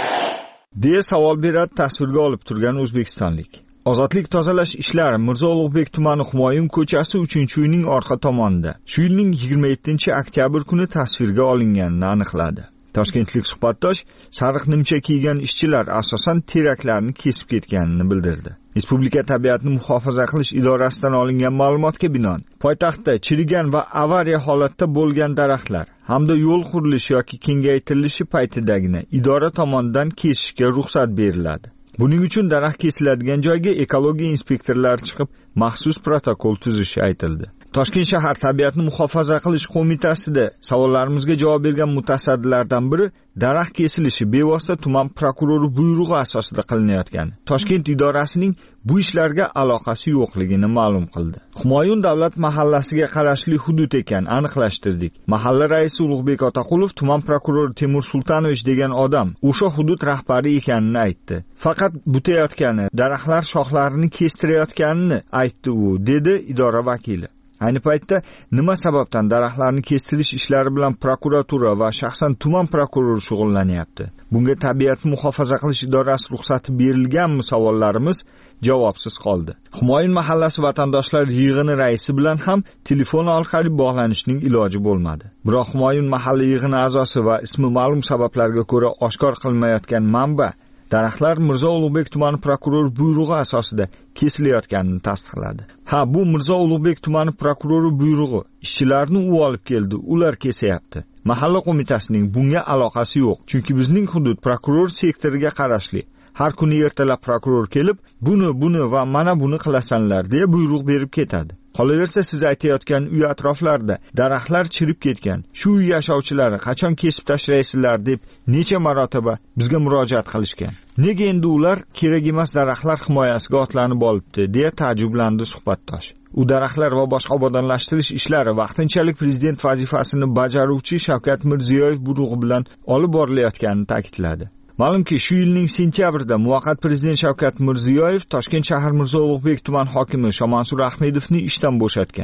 deya savol beradi tasvirga olib turgan o'zbekistonlik. Ozodlik tozalash ishlari Mirzo Ulug'bek tumani Humoyun ko'chasi uchinchi uyning orqa tomonida shu yilning yigirma yettinchi oktyabr kuni tasvirga olinganini aniqladi. Toshkentlik suhbatdosh sariq nimcha kiygan ishchilar asosan teraklarni kesib ketganini bildirdi. Respublika tabiatni muhofaza qilish idorasidan olingan ma'lumotga binoan, poytaxtda chirigan va avariya holatda bo'lgan daraxtlar hamda yo'l qurilishi yoki kengaytirilishi paytidagina idora tomonidan kesishga ruxsat beriladi. Buning uchun daraxt kesiladigan joyga ekologiya inspektorlari chiqib, maxsus protokol tuzishi aytildi. Toshkent shahar tabiatni muhofaza qilish qo'mitasida savollarimizga javob bergan mutasaddilardan biri daraxt kesilishi bevosita tuman prokurori buyrug'i asosida qilinayotgani, Toshkent idorasining bu ishlarga aloqasi yo'qligini ma'lum qildi. Humoyun davlat mahallasiga qarashli hudud ekan aniqlashtirdik. Mahalla raisi Ulug'bek Otaqulov tuman prokurori Temur Sultanovich degan odam o'sha hudud rahbari ekanini aytdi. Faqat butayotgani, daraxtlar shoxlarini kestirayotganini aytdi u, dedi idora vakili. Ayni paytda nima sababdan daraxtlarni kestirish ishlari bilan prokuratura va shaxsan tuman prokurori shug'ullanyapti? Bunga tabiatni muhofaza qilish idorasi ruxsati berilganmi savollarimiz javobsiz qoldi. Humoyun mahallasi vatandoshlar yig'ini raisi bilan ham telefon orqali bog'lanishning iloji bo'lmadi. Biroq Humoyun mahalla yig'ini a'zosi va ismi ma'lum sabablarga ko'ra oshkor qilinmayotgan manba daraxtlar Mirzo Ulug'bek tumani prokurori buyrug'i asosida kesilayotganini tasdiqladi. Ha, bu Mirzo Ulug'bek tumani prokurori buyrug'i. Ishchilarni u olib keldi, ular kesayapti. Mahalla qo'mitasining bunga aloqasi yo'q, chunki bizning hudud prokuror sektoriga qarashli. Har kuni ertalab prokuror kelib, buni, buni va mana buni qilasanlar deya buyruq berib ketadi. Qolaversa siz aytayotgan uy atroflarida daraxtlar chirib ketgan. Shu uy yashovchilari qachon kesib tashlaysizlar deb necha marotaba bizga murojaat qilishgan. Nega endi ular kerak emas daraxtlar himoyasiga otlanib olibdi deya ta'jjublandi suhbatdosh. U daraxtlar va boshqa obodonlashtirish ishlari vaqtinchalik prezident vazifasini bajaruvchi Shavkat Mirziyoyev buyrug'i bilan olib borilayotganini ta'kidladi. Ma'lumki, shu yilning sentyabrida muvaqqat prezident Shavkat Mirziyoyev Toshkent shahar Mirzo Ulug'bek tuman hokimi Shomansur Ahmedovni ishdan bo'shatgan.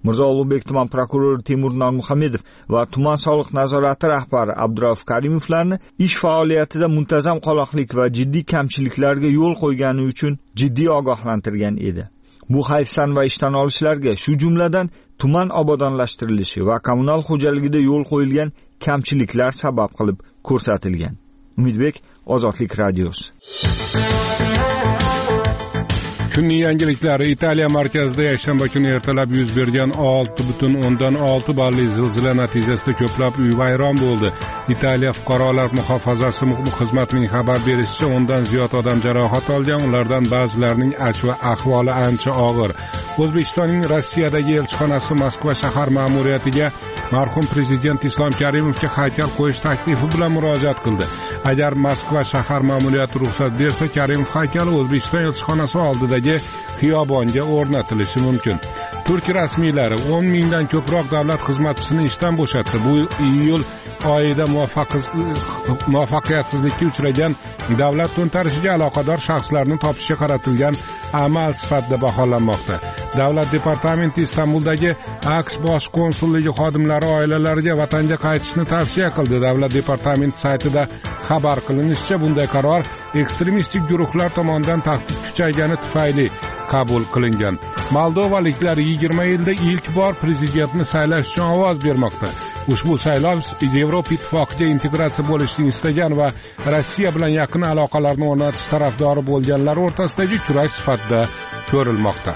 Mirzo Ulug'bek tuman prokurori Temur Nurmuhamedov va tuman soliq nazorati rahbari Abdurauf Karimovlarni ish faoliyatida muntazam qoloqlik va jiddiy kamchiliklarga yo'l qo'ygani uchun jiddiy ogohlantirgan edi. Bu hayfsan va ishdan olishlarga shu jumladan tuman obodonlashtirilishi va kommunal xo'jaligida yo'l qo'yilgan kamchiliklar sabab qilib ko'rsatilgan. Umidbek, Ozodlik radiosi. Kunning yangiliklari: Italiya markazida yakshanba kuni ertalab yuz bergan olti butun o'ndan olti balli zilzila natijasida ko'plab uy vayron bo'ldi. Italiya fuqarolar muhofazasi xizmatining xabar berishicha, o'ndan ziyod odam jarohat olgan, ulardan ba'zilarining va ahvoli ancha og'ir. O'zbekistonning Rossiyadagi elchixonasi Moskva shahar ma'muriyatiga marhum prezident Islom Karimovga haykal qo'yish taklifi bilan murojaat qildi. Agar Moskva shahar ma'muriyati ruxsat bersa, Karimov haykali O'zbekiston elchixonasi oldidagi xiyobonga o'rnatilishi mumkin. Turk rasmiylari o'n mingdan ko'proq davlat xizmatchisini ishdan bo'shatdi. Bu iyul oyida muvaffaqiyatsizlikka uchragan davlat to'ntarishiga aloqador shaxslarni topishga qaratilgan amal sifatida baholanmoqda. Davlat departamenti Istanbuldagi AQSh bosh konsulligi xodimlari oilalariga vatanga qaytishni tavsiya qildi. Davlat departamenti saytida xabar qilinishicha, bunday qaror ekstremistik guruhlar tomonidan tahdid kuchaygani tufayli qabul qilingan. Moldovaliklar yigirma yilda ilk bor prezidentni saylash uchun ovoz bermoqda. Ushbu saylov Yevropa ittifoqiga integratsiya bo'lishni istagan va Rossiya bilan yaqin aloqalarni o'rnatish tarafdori bo'lganlar o'rtasidagi kurash sifatida ko'rilmoqda.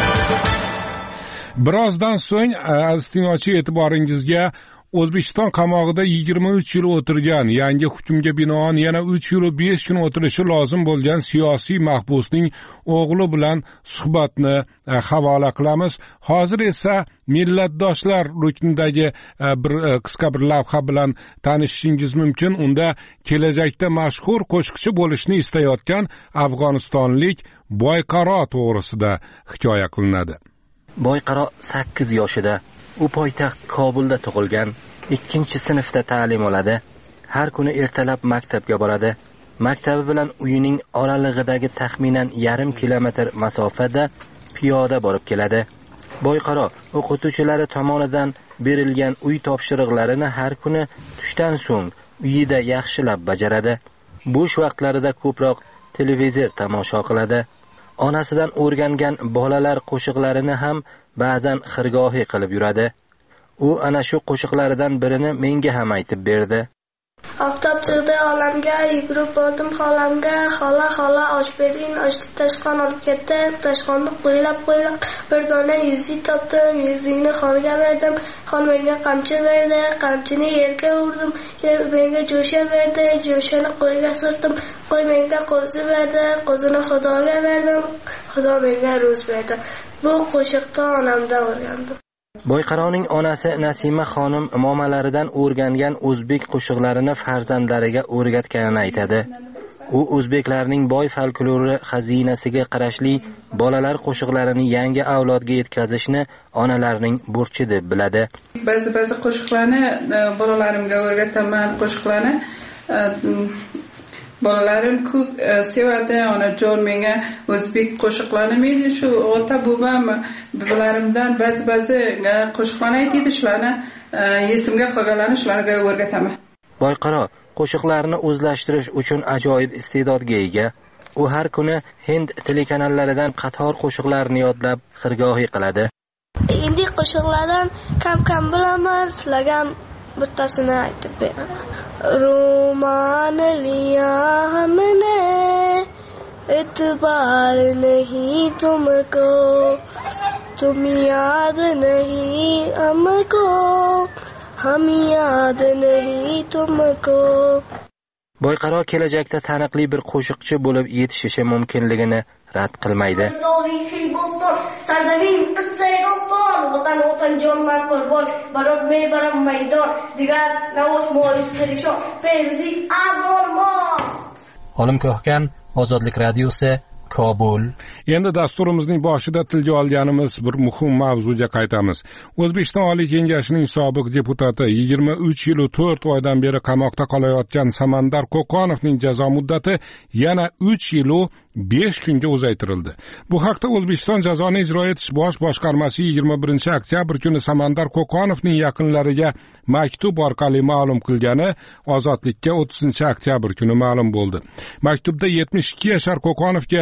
Birozdan so'ng aziz tinglovchi, e'tiboringizga O'zbekiston qamog'ida yigirma uch yil o'tirgan, yangi hukmga binoan yana uch yil besh kun o'tirishi lozim bo'lgan siyosiy mahbusning o'g'li bilan suhbatni havola qilamiz. Hozir esa millatdoshlar ruknidagi bir qisqa bir lavha bilan tanishishingiz mumkin. Unda kelajakda mashhur qo'shiqchi bo'lishni istayotgan afg'onistonlik Boyqaro to'g'risida hikoya qilinadi. Boyqaro sakkiz yoshida. U poytaxt Kobulda tug'ilgan, ikkinchi sinfda ta'lim oladi. Har kuni ertalab maktabga boradi. Maktabi bilan uyining oralig'idagi taxminan yarim kilometr masofada piyoda borib keladi. Boyqaro o'qituvchilari tomonidan berilgan uy topshiriqlarini har kuni tushdan so'ng uyida yaxshilab bajaradi. Bo'sh vaqtlarida ko'proq televizor tomosha qiladi. Onasidan o'rgangan bolalar qo'shiqlarini ham ba'zan xirgohi qilib yuradi. U ana shu qo'shiqlaridan birini menga ham aytib berdi. Oftob chiqdi olamga, yugurib bordim xolamga, xola xola osh bering, oshni tashqon olib ketdi, tashqonni qo'ylab qo'ylab bir dona yuzuk topdim, yuzukni xonga berdim, xon menga qamchi berdi, qamchini yerga urdim, yer menga jo'sha berdi, jo'shani qo'yga surtdim, qo'y menga qo'zi berdi, qo'zini xudoga berdim, xudo menga ro'z berdi. Bu qo'shiqni onamdan o'rgandim. Boyqaroning onasi Nasima xonim momalaridan o'rgangan o'zbek qo'shiqlarini farzandlariga o'rgatganini aytadi. U o'zbeklarning boy folklori xazinasiga qarashli bolalar qo'shiqlarini yangi avlodga yetkazishni onalarning burchi deb biladi. Ba'zi-ba'zi qo'shiqlarni bolalarimga o'rgataman, qo'shiqlarni bolalarim ko'p sevadi. Onajon menga o'zbek qo'shiqlarini, men shu ota bobom bolarimdan ba'zi-ba'zi qo'shiqlarni aytadi, shularni esimga qolganlarni shularga o'rgataman. Boyqaro qo'shiqlarni o'zlashtirish uchun ajoyib iste'dodga ega. U har kuni Hind telekanallaridan qator qo'shiqlarni yodlab xirgohi qiladi. Endi qo'shiqlardan kam-kam bilaman, sizlarga bittasini aytib beraman. रोमान लिया हमने इतबार नहीं तुमको, तुम याद नहीं हमको, हम याद नहीं तुमको. Boyqaro kelajakda taniqli bir qo'shiqchi bo'lib yetishishi mumkinligini rad qilmaydi. Olim Ko'hkan, Ozodlik radiosi, Kobul. Endi dasturimizning boshida tilga olganimiz bir muhim mavzuga qaytamiz. O'zbekiston Oliy Kengashining sobiq deputati yigirma uch yil to'rt oydan beri qamoqda qolayotgan Samandar Qo'qonovning jazo muddati yana uch yil besh kunga uzaytirildi. Bu haqda O'zbekiston Jazoni ijro etish bosh boshqarmasi yigirma birinchi oktyabr kuni Samandar Qo'qonovning yaqinlariga maktub orqali ma'lum qilgani Ozodlikka o'ttizinchi oktyabr kuni ma'lum bo'ldi. Maktubda yetmish ikki yashar Qo'qonovga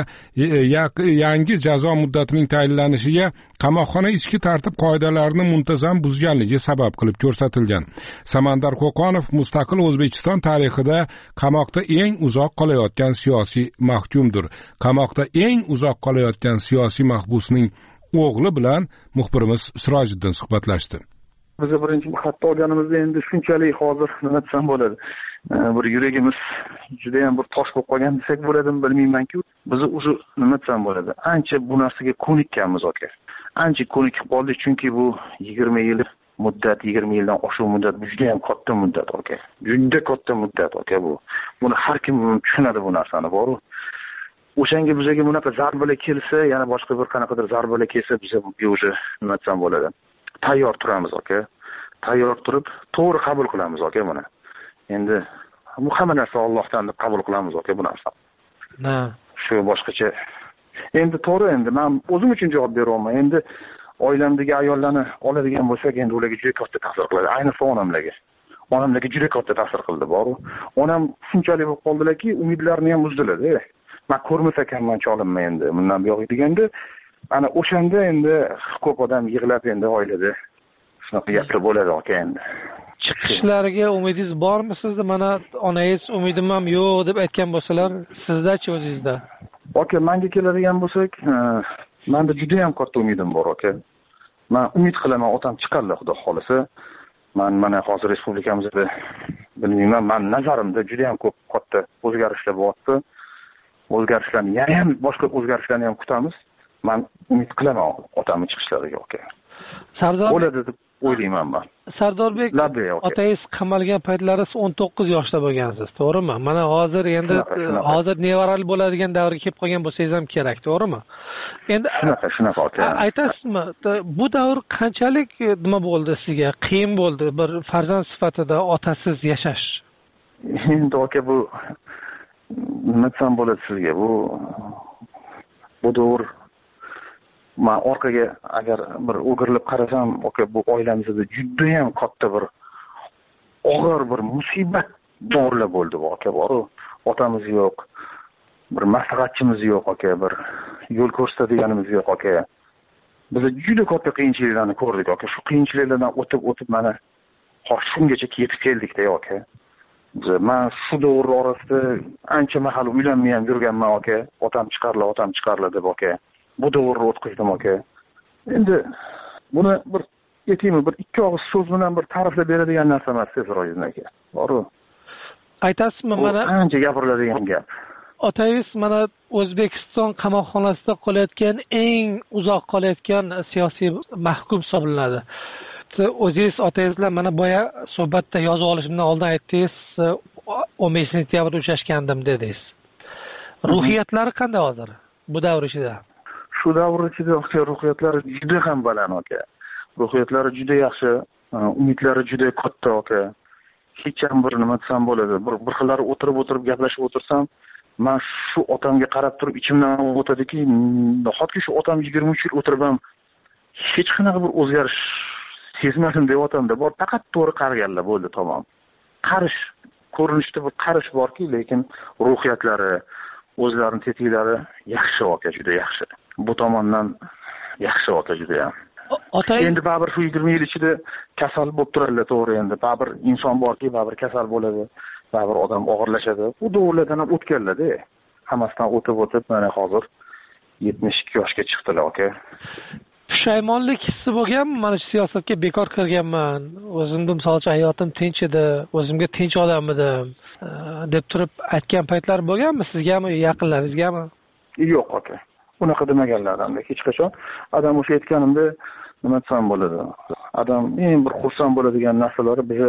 yangi jazo muddatining tayinlanishiga qamoqxona ichki tartib qoidalarini muntazam buzganligi sabab qilib ko'rsatilgan. Samandar Qo'qonov mustaqil O'zbekiston tarixida qamoqda eng uzoq qolayotgan siyosiy mahkumdir. Qamoqda eng uzoq qolayotgan siyosiy mahbusning o'g'li bilan muxbirimiz Sirojiddin suhbatlashdi. Biz birinchi xatda olganimizda endi shunchalik hozir nima desam bo'ladi. Bir yuragimiz juda ham bir tosh bo'lib qolgan desak bo'ladimi bilmaymanku. Biz o'sha nima desam bo'ladi. Ancha bu narsaga ko'nikkanmiz aka. Ancha ko'nikib qoldik chunki bu yigirma yil muddat, yigirma yildan oshiq muddat, juda ham katta muddat aka. Juda katta muddat aka bu. Buni har kim tushunadi bu narsani, bor-ku. O'shanga bizga bunaqa zarbalar kelsa, yana boshqa bir qanaqadir zarbalar kelsa, biz bu o'sha nima desam bo'ladi. Tayyor turamiz aka. Tayyor turib, to'g'ri qabul qilamiz aka buni. Endi bu hamma narsa Allohdan deb qabul qilamiz aka bu narsa. Ha. Shu boshqacha. Endi to'g'ri endi men o'zim uchun javob beraman. Endi oilamdagi ayollarni oladigan bo'lsak, endi ularga juda katta ta'sir qiladi. Ayniqsa onamlarga. Onamlarga juda katta ta'sir qildi, bor-ku. Onam shunchalik bo'lib qoldilarki, umidlarini ham uzdilar-da. Men ko'rmas ekanman cholimman endi. Bundan buyoq deganda, ana o'shanda endi ko'p odam yig'lab endi oilada shunaqa gaplar bo'ladi aka endi. Chiqishlariga umidingiz bormi sizda? Mana onangiz umidim ham yo'q deb aytgan bo'lsalar, sizda-chi o'zingizda? Aka, menga keladigan bo'lsak, menda juda ham katta umidim bor aka. Men umid qilaman otam chiqarlar xudo xolisa. Men mana hozir respublikamizda bilmayman, men nazarimda juda ham ko'p katta o'zgarishlar bo'lyapti. O'zgarishlarni, yana ham boshqa o'zgarishlarni ham kutamiz. Men umid qilaman otamning chiqishlariga aka. Sardor bo'ladi deb o'ylayman men. Sardorbek, otangiz qamalgan paytlarida o'n to'qqiz yoshda bo'lgansiz, to'g'rimi? Mana hozir endi hozir nevarali bo'ladigan davrga kelib qolgan bo'lsangiz ham kerak, to'g'rimi? Endi shunaqa, shunaqa aka. Aytasizmi, bu davr qanchalik nima bo'ldi sizga? Qiyin bo'ldi bir farzand sifatida otasiz yashash? Endi aka bu nima desam bo'ladi sizga? Bu bu davr men orqaga agar bir o'girilib qarasam, aka bu oilamizda juda ham katta bir og'ir bir musibat davrlar bo'ldi bu aka, bor-ku. Otamiz yo'q, bir maslahatchimiz yo'q aka, bir yo'l ko'rsatadiganimiz yo'q aka. Biz juda katta qiyinchiliklarni ko'rdik aka. Shu qiyinchiliklardan o'tib o'tib mana hozir shungacha yetib keldik-da aka. Men shu davr orasida ancha mahal uylanmay ham yurganman aka. Otam chiqarlar, otam chiqarlar deb aka. Bu davrni o'tkazdim aka. Endi buni bir aytaymi, bir ikki og'iz so'z bilan bir ta'riflab beradigan narsa emas, Sirojiddin aka. Bor-ku. Aytasizmi, mana ancha gapiriladigan gap. Otangiz mana O'zbekiston qamoqxonasida qolayotgan eng uzoq qolayotgan siyosiy mahkum hisoblanadi. O'zingiz otangiz bilan mana boya suhbatda yozib olishimdan oldin aytdingiz, o'n beshinchi sentyabrda uchrashgandim dedingiz. Ruhiyatlari qanday hozir bu davr ichida? Shu davr ichida ruhiyatlari juda ham baland aka. Ruhiyatlari juda yaxshi, umidlari juda katta aka. Hech ham bir nima desam bo'ladi. Bir bir xillari o'tirib o'tirib gaplashib o'tirsam, men shu otamga qarab turib ichimdan o'tadiki, nahotki shu otam yigirma uch yil o'tirib ham hech qanaqa bir o'zgarish sezmadim deb otamda bor, faqat to'g'ri qaraganlar bo'ldi, tamom. Qarish, ko'rinishda bir qarish borki, lekin ruhiyatlari, o'zlarining tetiklari yaxshi aka, juda yaxshi. Bu tomondan yaxshi aka, juda ham. Otang endi baribir shu yigirma yil ichida kasal bo'lib turadilar, to'g'ri endi. Baribir inson borki, baribir kasal bo'ladi, baribir odam og'irlashadi. Bu davrlardan ham o'tganlar-da. Hammasidan o'tib o'tib mana hozir yetmish ikki yoshga chiqdilar aka. Pushaymonlik hissi bo'lganmi? Mana shu siyosatga bekor kirganman. O'zimda misolcha hayotim tinch edi, o'zimga tinch odam edim deb turib aytgan paytlar bo'lganmi sizgami, yaqinlaringizgami? Yo'q aka. Bunaqa demaganlarimda hech qachon. Adam o'sha aytganimda nima desam bo'ladi? Adam eng bir xursand bo'ladigan narsalari biz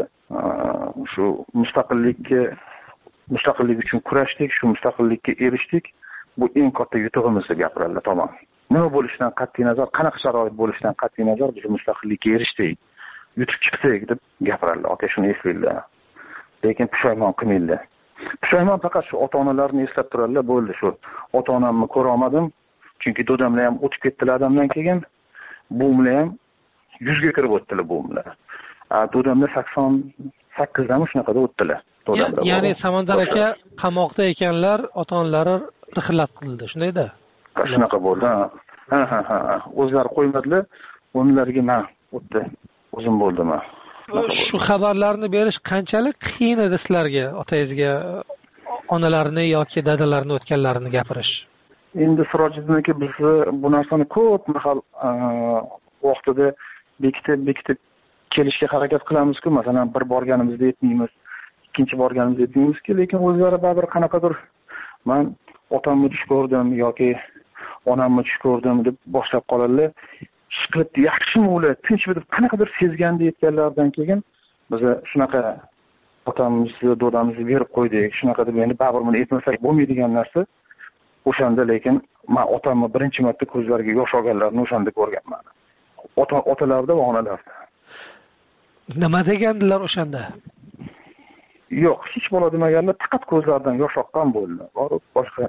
shu mustaqillikka mustaqillik uchun kurashdik, shu mustaqillikka erishdik. bu eng katta yutug'imiz deb gapiradilar tamom. Nima bo'lishidan qat'iy nazar, qanaqa sharoit bo'lishidan qat'iy nazar biz mustaqillikka erishdik, yutib chiqdik deb gapiradilar. Aka shuni eslaydilar. Lekin pushaymon qilmaydilar. Pushaymon faqat shu ota-onalarni eslab turadilar, bo'ldi shu. Ota-onamni ko'ra olmadim, chunki dadamlar ham o'tib ketdilar adamdan keyin. Buvimlar ham yuzga kirib o'tdilar buvimlar. Dadamlar sakson sakkizdan shunaqada o'tdilar. Ya'ni Samandar aka qamoqda ekanlar, ota-onalari rixlat qildi, shundayda. Shunaqa bo'ldi. Ha ha ha. O'zlari qo'ymadilar, o'nlarga men o'tdi. O'zim bo'ldim. Shu xabarlarni berish qanchalik qiyin edi sizlarga, otangizga onalarini yoki dadalarini o'tganlarini gapirish? Endi Sirojiddin aka biz bu narsani ko'p mahal vaqtida bekitib bekitib kelishga harakat qilamiz-ku, masalan, bir borganimizda yetmaymiz, ikkinchi borganimizda yetmaymiz-ku, lekin o'zlari baribir qanaqadir men otamni tush ko'rdim yoki onamni tush ko'rdim deb boshlab qoladilar. Chiqib yaxshimi ular, tinchmi deb qanaqadir sezganda yetganlardan keyin biz shunaqa otamizni, dadamizni berib qo'ydik. Shunaqa deb endi baribir buni aytmasak bo'lmaydigan narsa. O'shanda lekin men otamni birinchi marta ko'zlariga yosh olganlarini o'shanda ko'rganman. Ota otalarda va onalarda. Nima degandilar o'shanda? Yo'q, hech bola demaganlar, faqat ko'zlaridan yosh oqqan bo'ldi. Borib boshqa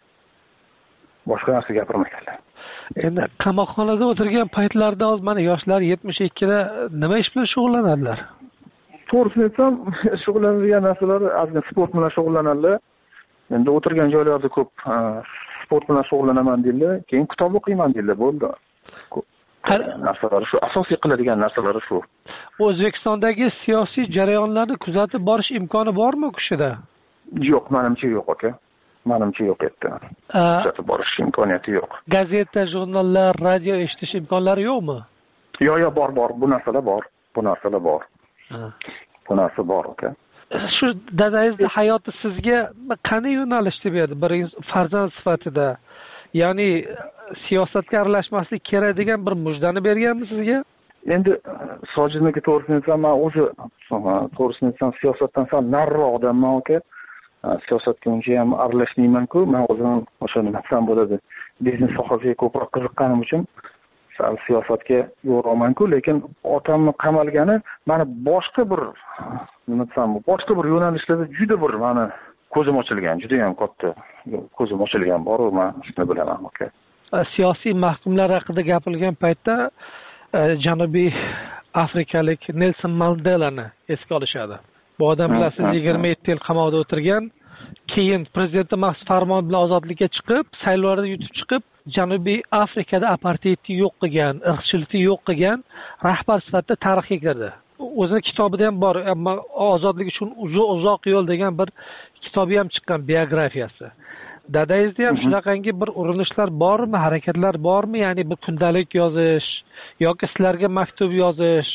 boshqa narsa gapirmaganlar. Endi qamoqxonada o'tirgan paytlarida hozir mana yoshlar yetmish ikkida nima ish bilan shug'ullanadilar? To'g'risini aytsam, shug'ullanadigan narsalar azmi sport bilan shug'ullanadilar. Endi o'tirgan joylarda ko'p sport bilan shug'ullanaman deydilar, keyin kitob o'qiyman deydilar, bo'ldi. Narsalari shu, asosiy qiladigan narsalari shu. O'zbekistondagi siyosiy jarayonlarni kuzatib borish imkoni bormi kishida? Yo'q, menimcha yo'q aka. Menimcha yo'q edi. Kuzatib borish imkoniyati yo'q. Gazeta, jurnallar, radio eshitish imkonlari yo'qmi? Yo'q, yo'q, bor, bor. Bu narsalar bor. Bu narsalar bor. Bu narsa bor aka. Shu dadangizning hayoti sizga qanday yo'nalishni berdi? Bir farzand sifatida, ya'ni siyosatga aralashmaslik kerak degan bir mujdani berganmi sizga? Endi Sojidniki to'g'risini aytsam, men o'zi to'g'risini aytsam siyosatdan sal nariroq odamman aka. Siyosatga uncha ham aralashmayman-ku. Men o'zim o'sha nima desam bo'ladi, biznes sohasiga ko'proq qiziqqanim uchun sal siyosatga yo'rolman-ku, lekin otamni qamalgani meni boshqa bir nima desam, boshqa bir yo'nalishlarda juda bir meni ko'zim ochilgan, juda ham katta ko'zim ochilgan bor-ku, men shuni bilaman aka. Siyosiy mahkumlar haqida gapirilgan paytda Janubiy Afrikalik Nelson Mandelani esga olishadi. Bu odam bilasiz yigirma yetti yil qamoqda o'tirgan, keyin prezidentning maxsus farmoni bilan ozodlikka chiqib, saylovlarda yutib chiqib, Janubiy Afrikada aparteidni yo'q qilgan, irqchilikni yo'q qilgan rahbar sifatida tarixga kirdi. O'zining kitobida ham bor, ammo ozodlik uchun uzoq yo'l degan bir kitobi ham chiqqan, biografiyasi. Dadangizda ham shunaqangi bir urinishlar bormi, harakatlar bormi? Ya'ni bir kundalik yozish yoki sizlarga maktub yozish?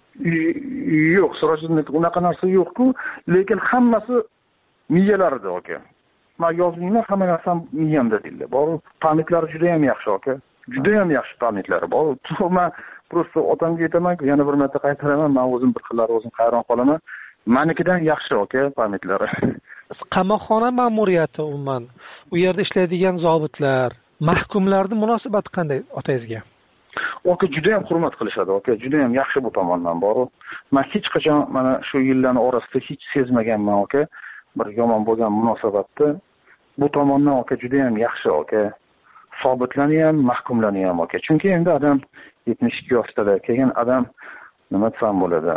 Yo'q, Sirojiddin unaqa narsa yo'q-ku, lekin hammasi miyalarida aka. Men yozmayman, hamma narsam miyamda deydilar. Bor, pamiyatlari juda ham yaxshi aka. Juda ham yaxshi pamiyatlari bor. Men prosta otamga aytaman-ku, yana bir marta qaytaraman, men o'zim bir xillar o'zim hayron qolaman. Menikidan yaxshi aka pamiyatlari. Qamoqxona ma'muriyati umuman, u yerda ishlaydigan zobitlar, mahkumlarning munosabati qanday otangizga? Aka juda ham hurmat qilishadi aka, juda ham yaxshi bu tomondan bor. Men hech qachon mana shu yillarning orasida hech sezmaganman aka, bir yomon bo'lgan munosabatni. Bu tomondan aka juda ham yaxshi aka. Sobitlarni ham, mahkumlarni ham aka. Chunki endi odam yetmish ikki yoshda, keyin odam nima desam bo'ladi?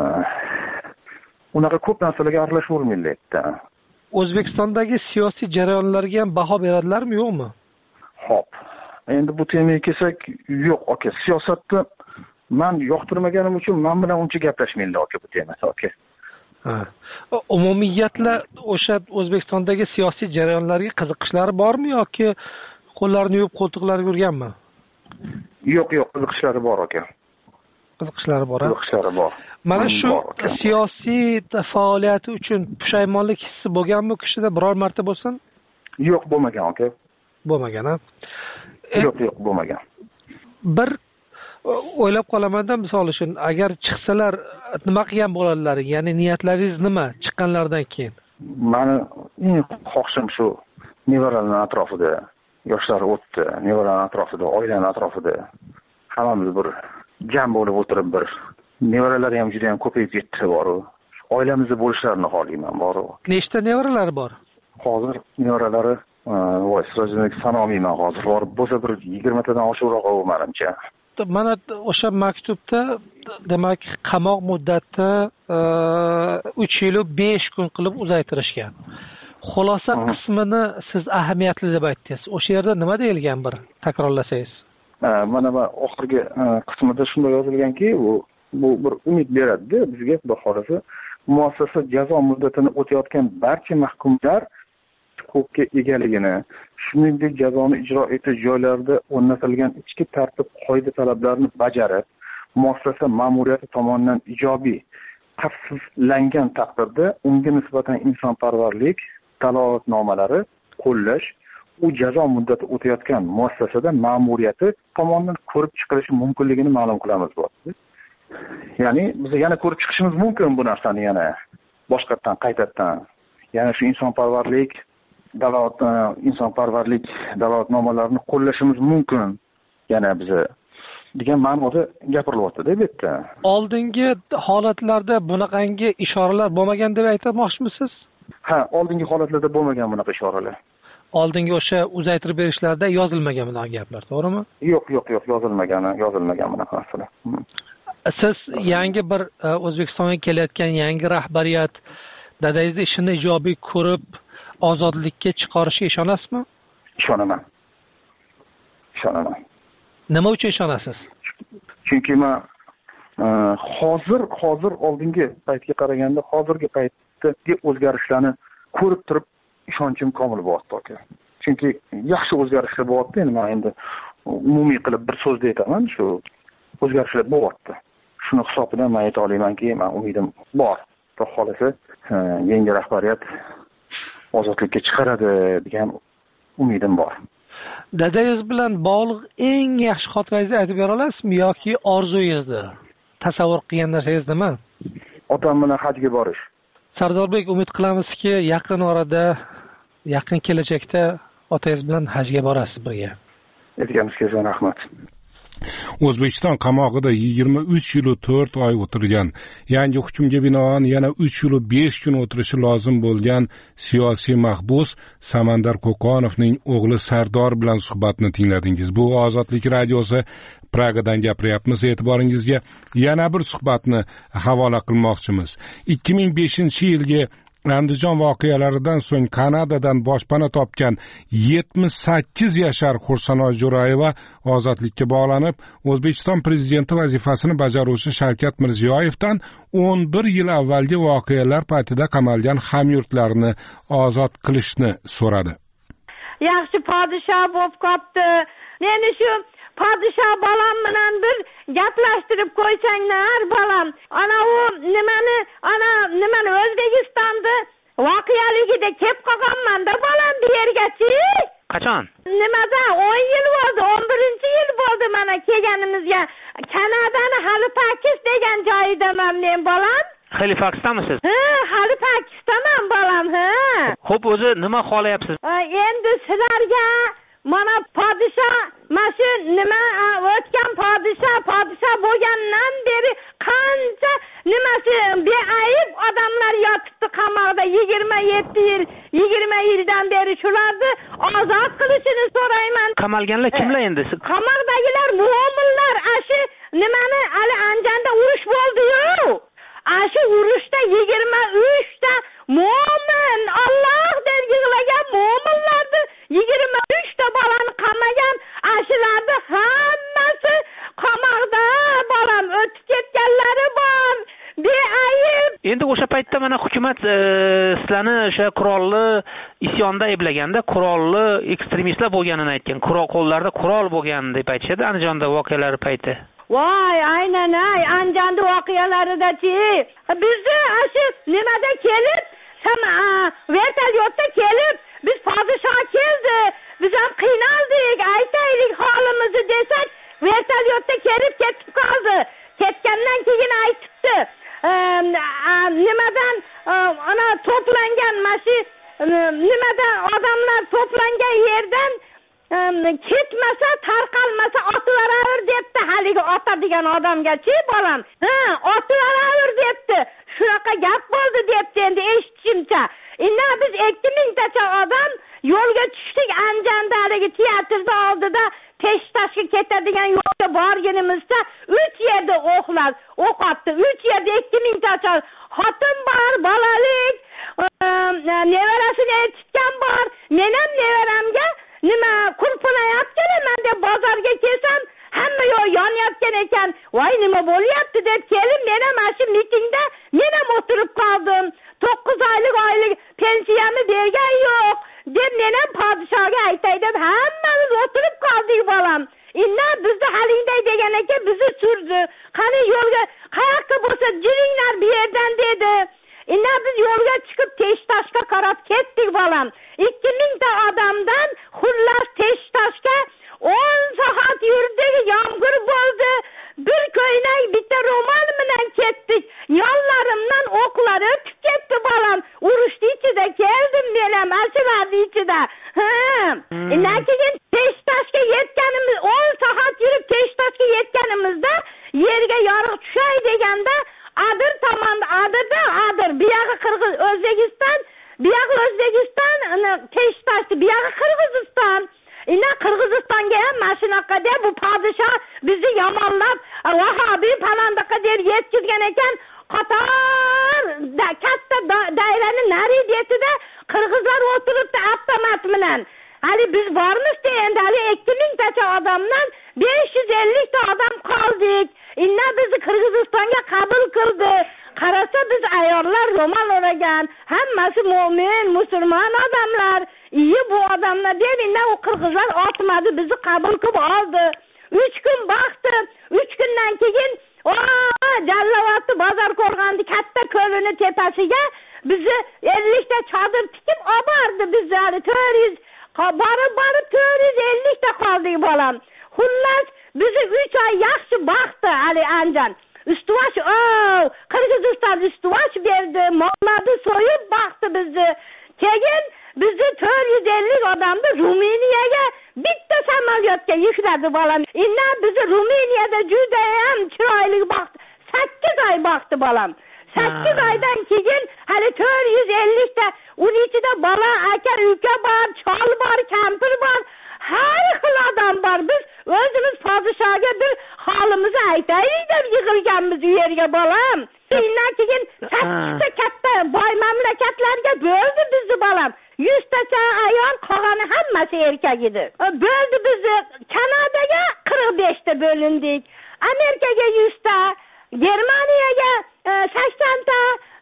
Unaqa ko'p narsalarga aralashavermaydi. O'zbekistondagi siyosiy jarayonlarga ham baho beradilarmi, yo'qmi? Xo'p. Endi bu temaga kelsak, yo'q aka, siyosatni men yoqtirmaganim uchun men bilan uncha gaplashmaydi aka bu temada aka. Ha. Umumiyatla o'sha O'zbekistondagi siyosiy jarayonlarga qiziqishlari bormi yoki qo'llarini yuvib qo'ltiqlariga yurganmi? Yo'q, yo'q, qiziqishlari bor aka. Qiziqishlari bor. Qiziqishlari bor. Mana shu siyosiy faoliyati uchun pushaymonlik hissi bo'lganmi kishida biror marta bo'lsin? Yo'q, bo'lmagan aka. Bo'lmagan, ha? Yo'q, yo'q, bo'lmagan. Bir o'ylab qolaman-da, misol uchun, agar chiqsalar nima qilgan bo'ladilar? Ya'ni niyatlaringiz nima chiqqanlardan keyin? Meni eng xohishim shu nevaralarning atrofida yoshlar o'tdi, nevarani atrofida, oilani atrofida hammamiz bir jam bo'lib o'tirib bir nevaralari ham juda ham ko'payib ketdi boru. Oilamizda bo'lishlarini xohlayman boru. Nechta nevaralari bor? Hozir nevaralari voy sirojimga sanomayman hozir. Bor bo'lsa bir yigirmatadan oshiqroq menimcha. Mana o'sha maktubda demak qamoq muddati uch yil besh kun qilib uzaytirishgan. Xulosa qismini siz ahamiyatli deb aytdingiz. O'sha yerda nima deyilgan bir takrorlasangiz? Mana bu oxirgi qismida shunday yozilganki, bu bu bir umid beradi bizga, xudo xolasa, muassasa jazo muddatini o'tayotgan barcha mahkumlar huquqqa egaligini, shuningdek jazoni ijro etish joylarida o'rnatilgan ichki tartib qoida talablarini bajarib, muassasa ma'muriyati tomonidan ijobiy tavsiflangan taqdirda unga nisbatan insonparvarlik dalolatnomalari qo'llash, u jazo muddati o'tayotgan muassasada ma'muriyati tomonidan ko'rib chiqilishi mumkinligini ma'lum qilamiz bu. Ya'ni biz yana ko'rib chiqishimiz mumkin bu narsani yana boshqatdan qaytadan. Ya'ni shu insonparvarlik dalolat insonparvarlik dalolatnomalarini qo'llashimiz mumkin. Yana biz degan ma'noda gapirilyapti-da bu yerda. Oldingi holatlarda bunaqangi ishoralar bo'lmagan deb aytmoqchimisiz? Ha, oldingi holatlarda bo'lmagan bunaqa ishoralar. Oldingi o'sha uzaytirib berishlarda yozilmagan bunaqa gaplar, to'g'rimi? Yo'q, yo'q, yo'q, yozilmagan, yozilmagan bunaqa narsalar. Siz yangi bir O'zbekistonga kelayotgan yangi rahbariyat dadangizni ishini ijobiy ko'rib, ozodlikka chiqarishiga ishonasizmi? Ishonaman. Ishonaman. Nima uchun ishonasiz? Chunki men hozir hozir oldingi paytga qaraganda hozirgi paytdagi o'zgarishlarni ko'rib turib ishonchim komil bo'lyapti aka. Chunki yaxshi o'zgarishlar bo'lyapti. Endi men endi umumiy qilib bir so'zda aytaman, shu o'zgarishlar bo'lyapti. Shuni hisobidan men ayta olamanki, men umidim bor. Xudo xolasa, yangi rahbariyat ozodlikka chiqaradi degan umidim bor. Dadangiz bilan bog'liq eng yaxshi xotirangizni aytib bera olasizmi yoki orzungizni? Tasavvur qilgan narsangiz nima? Otam bilan hajga borish. Sardorbek, umid qilamizki, yaqin orada, yaqin kelajakda otangiz bilan hajga borasiz birga. Aytganingizga rahmat. O'zbekiston qamog'ida yigirma uch yil to'rt oy o'tirgan, yangi hukmga binoan yana uch yil besh kun o'tirishi lozim bo'lgan siyosiy mahbus Samandar Qo'qonovning o'g'li Sardor bilan suhbatni tingladingiz. Bu Ozodlik radiosi Pragadan gapiryapmiz. E'tiboringizga yana bir suhbatni havola qilmoqchimiz. ikki ming beshinchi yilgi Andijon voqealaridan so'ng Kanadadan boshpana topgan yetmish sakkiz yashar Xursanoy Jo'rayeva ozodlikka bog'lanib, O'zbekiston prezidenti vazifasini bajaruvchi Shavkat Mirziyoyevdan o'n bir yil avvalgi voqealar paytida qamalgan hamyurtlarini ozod qilishni so'radi. Yaxshi podshoh bo'lib qopti. Meni shu podshoh bolam bilan bir gaplashtirib qo'ysanglar bolam. Ana u nimani, ana nimani O'zbekistonda voqealigida kelib qolganman-da bolam bu yergachi. Qachon? Nimada o'n yil bo'ldi, o'n birinchi yil bo'ldi mana kelganimizga. Kanadani Halifax degan joyidaman men bolam. Halifaxdamisiz? Ha, Halifaxdaman bolam, ha. Xo'p, o'zi nima xohlayapsiz? Endi sizlarga mana podshoh, mana shu nima o'tgan podshoh, podshoh bo'lgandan beri qancha nimasi beayb odamlar yotibdi qamoqda yigirma yetti yil, yigirma yildan beri shularni ozod qilishini so'rayman. Qamalganlar kimlar endi? Qamoqdagilar mu'minlar, ashi nimani ali Andijonda urush bo'ldi-yu. Ashi urushda yigirma uch ta mu'min, Alloh deb yig'lagan mu'minlarni yigirma uch ta bolani qamagan, ashularni hammasi qamoqda bolam, o'tib ketganlari bor. Beayb. Endi o'sha paytda mana hukumat sizlarni o'sha qurolli isyonda ayblaganda, qurolli ekstremistlar bo'lganini aytgan. Qurol qo'llarida qurol bo'lgan deb aytishadi Andijonda voqealar payti. Voy, aynan ay, Andijonda voqealarida-chi. Bizni ashi nimada kelib, sama vertolyotda kelib, biz podshoh keldi, biz ham qiynaldik, aytaylik holimizni desak, vertolyotda kelib ketib qoldi. Ketgandan keyin aytibdi. Nimadan ana to'plangan mashi nimadan odamlar to'plangan yerdan ketmasa tarqalmasa otilaver debdi haligi ota degan odamgachi bolam. Ha, otilaver debdi. Shunaqa gap bo'ldi debdi endi eshitishimcha. Endi biz ikki mingtacha odam yo'lga tushdik Andijonda haligi teatrda oldida Peshtaşga ketadigan yo'lga borganimizda uch yerda o'qlar o'qatdi. uch yerda ikki mingtacha xotin bor, bolalik, nevarasini aytgan bor. Men ham nevaramga nima qurpinayap kelaman deb bozorga kelsam, hamma yo'q yonayotgan ekan. Voy nima bo'lyapti deb kelib, men ham shu mitingda men ham o'tirib qoldim. to'qqiz oylik oylik pensiyamni bergan yo'q deb men ham podshoga aytay deb hammamiz o'tirib qoldik bolam. Inna bizni halingday degan ekan, bizni surdi. Qani yo'lga qayoqqa bo'lsa jiringlar bu yerdan dedi. Inna biz yo'lga chiqib Teshtoshga qarab ketdik bolam. ikki mingta odamdan xullas Teshtoshga o'n soat yurdik, yomg'ir bo'ldi. Bir ko'ylak, bitta ro'mol bilan ketdik. Yollarimdan o'qlar o'tib ketdi bolam. Urushni ichida keldim men ham ashularning ichida. Ha. Undan keyin Teshtoshga yetganimiz o'n soat yurib Teshtoshga yetganimizda yerga yorug' tushay deganda Adir tomonda, Adirda, Adir, bu yog'i Qirg'iz, O'zbekiston, bu yog'i O'zbekiston, Teshtosh, bu yog'i Qirg'iziston. Ina Qirg'izistonga ham mashinaqa deb bu podshoh bizni yomonlab, vahobiy palandaqa deb yetkizgan ekan. Qator katta dairani nari betida qirg'izlar o'tiribdi avtomat bilan. Hali biz bormizda endi hali ikki mingtacha odamdan besh yuz ellik ta odam qoldik. Inna bizni Qirg'izistonga qabul qildi. Qarasa biz ayollar ro'mol o'ragan, hammasi mo'min, musulmon odamlar. Iyi bu odamlar deb inna u qirg'izlar otmadi, bizni qabul qilib oldi. uch kun vaqti, uch kundan keyin o Jallovatni bozor qo'rg'onni katta ko'lini tepasiga bizni ellik ta chodir tikib obordi. Biz hali to'rt yuz borib borib to'rt yuz ellik ta qoldik bolam. Xullas bizni uch oy yaxshi vaqti hali Andijon. Ustuvash, o Qirg'iziston ustuvash berdi, mollarni so'yib vaqti bizni. Keyin bizni to'rt yuz ellik odamni Ruminiyaga bitta samolyotga yukladi bolam. Inna bizni Ruminiyada juda ham chiroyli vaqt, sakkiz oy vaqti bolam. sakkiz oydan keyin hali to'rt yuz ellik ta uning ichida bola, aka, uka bor, chol bor, kampir bor, har xil odam bor. Biz o'zimiz podshohga bir holimizni aytaylik deb yig'ilganmiz u yerga bolam. Undan keyin sakkizta katta boy mamlakatlarga bo'ldi bizni bolam. yuztacha ayol, qolgani hammasi erkak edi. Bo'ldi bizni Kanadaga qirq besh ta bo'lindik. Amerikaga yuz ta, Germaniyaga sakson ta,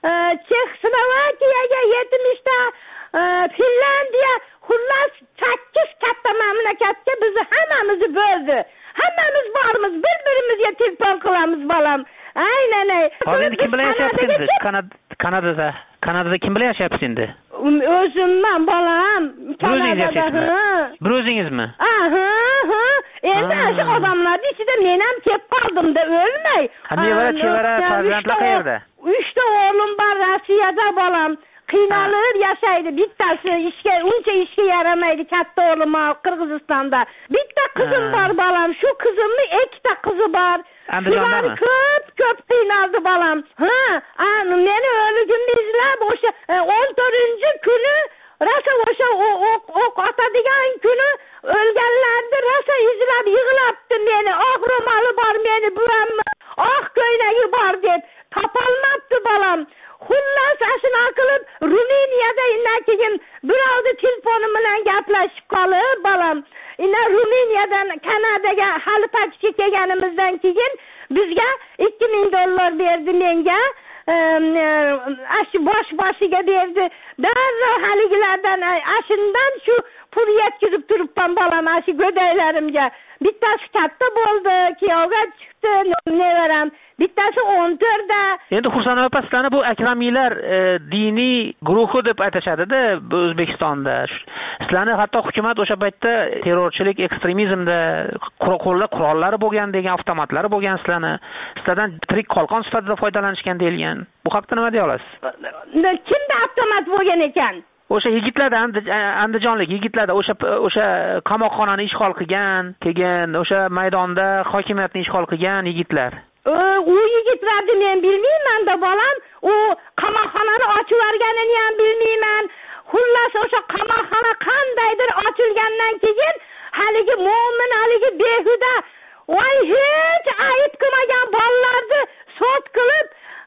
Chexoslovakiyaga yetmish ta, Finlandiya, xullas sakkiz katta mamlakatga bizni hammamizni bo'ldi. Hammamiz bormiz, bir-birimizga telefon qilamiz bolam. Aynan ay. Hozir kim bilan yashayapsiz? Kanadada. Kanadada kim bilan yashayapsiz endi? O'zimman bolam. Kanadada. Bir o'zingizmi? Aha, ha. Endi shu odamlarning ichida men ham kelib qoldim-da, o'lmay. Nevara, chevara, farzandlar qayerda? uch ta o'g'lim bor Rossiyada bolam. Qiynalib yashaydi. Bittasi ishga, uncha ishga yaramaydi, katta o'g'lim Qirg'izistonda. Bitta qizim bor bolam. Shu qizimning ikkita qizi bor. Ular ko'p ko'p qiynaldi bolam. Ha, meni o'ligimni izlab o'sha o'n to'rtinchi kuni rosa o'sha o'q otadigan kuni o'lganlarni rosa izlab yig'labdi meni. Oq ro'moli bor meni buramni, oq ko'ylagi bor deb topolmabdi bolam. Xullas ashuna qilib Ruminiyada indan keyin birovni telefoni bilan gaplashib qolib bolam. Ina Ruminiyadan Kanadaga hali pachga kelganimizdan keyin bizga ikki ming dollar berdi menga. Ash bosh boshiga berdi. Darrov haligilardan ashundan shu pul yetkazib turibman bolam ashi go'daylarimga. Bittasi katta bo'ldi, kuyovga chiqdi, nevaram. Bittasi o'n to'rtda. Endi Xursand opa, sizlarni bu akramiylar e, diniy guruhi deb aytishadi-da O'zbekistonda. Sizlarni hatto hukumat o'sha paytda terrorchilik, ekstremizmda qo'lda qurollari bo'lgan degan, avtomatlari bo'lgan sizlarni. Sizlardan tirik qolqon sifatida foydalanishgan deyilgan. Bu haqda nima deya olasiz? Kimda avtomat bo'lgan ekan? o'sha yigitlarda andijonlik yigitlarda o'sha o'sha qamoqxonani ishg'ol qilgan, keyin o'sha maydonda hokimiyatni ishg'ol qilgan yigitlar. U yigitlarni men bilmayman-da bolam. U qamoqxonani ochib yuborganini ham bilmayman. Xullas o'sha qamoqxona qandaydir ochilgandan keyin haligi mo'min, haligi behuda, voy hech ayb qilmagan bolalarni sud qilib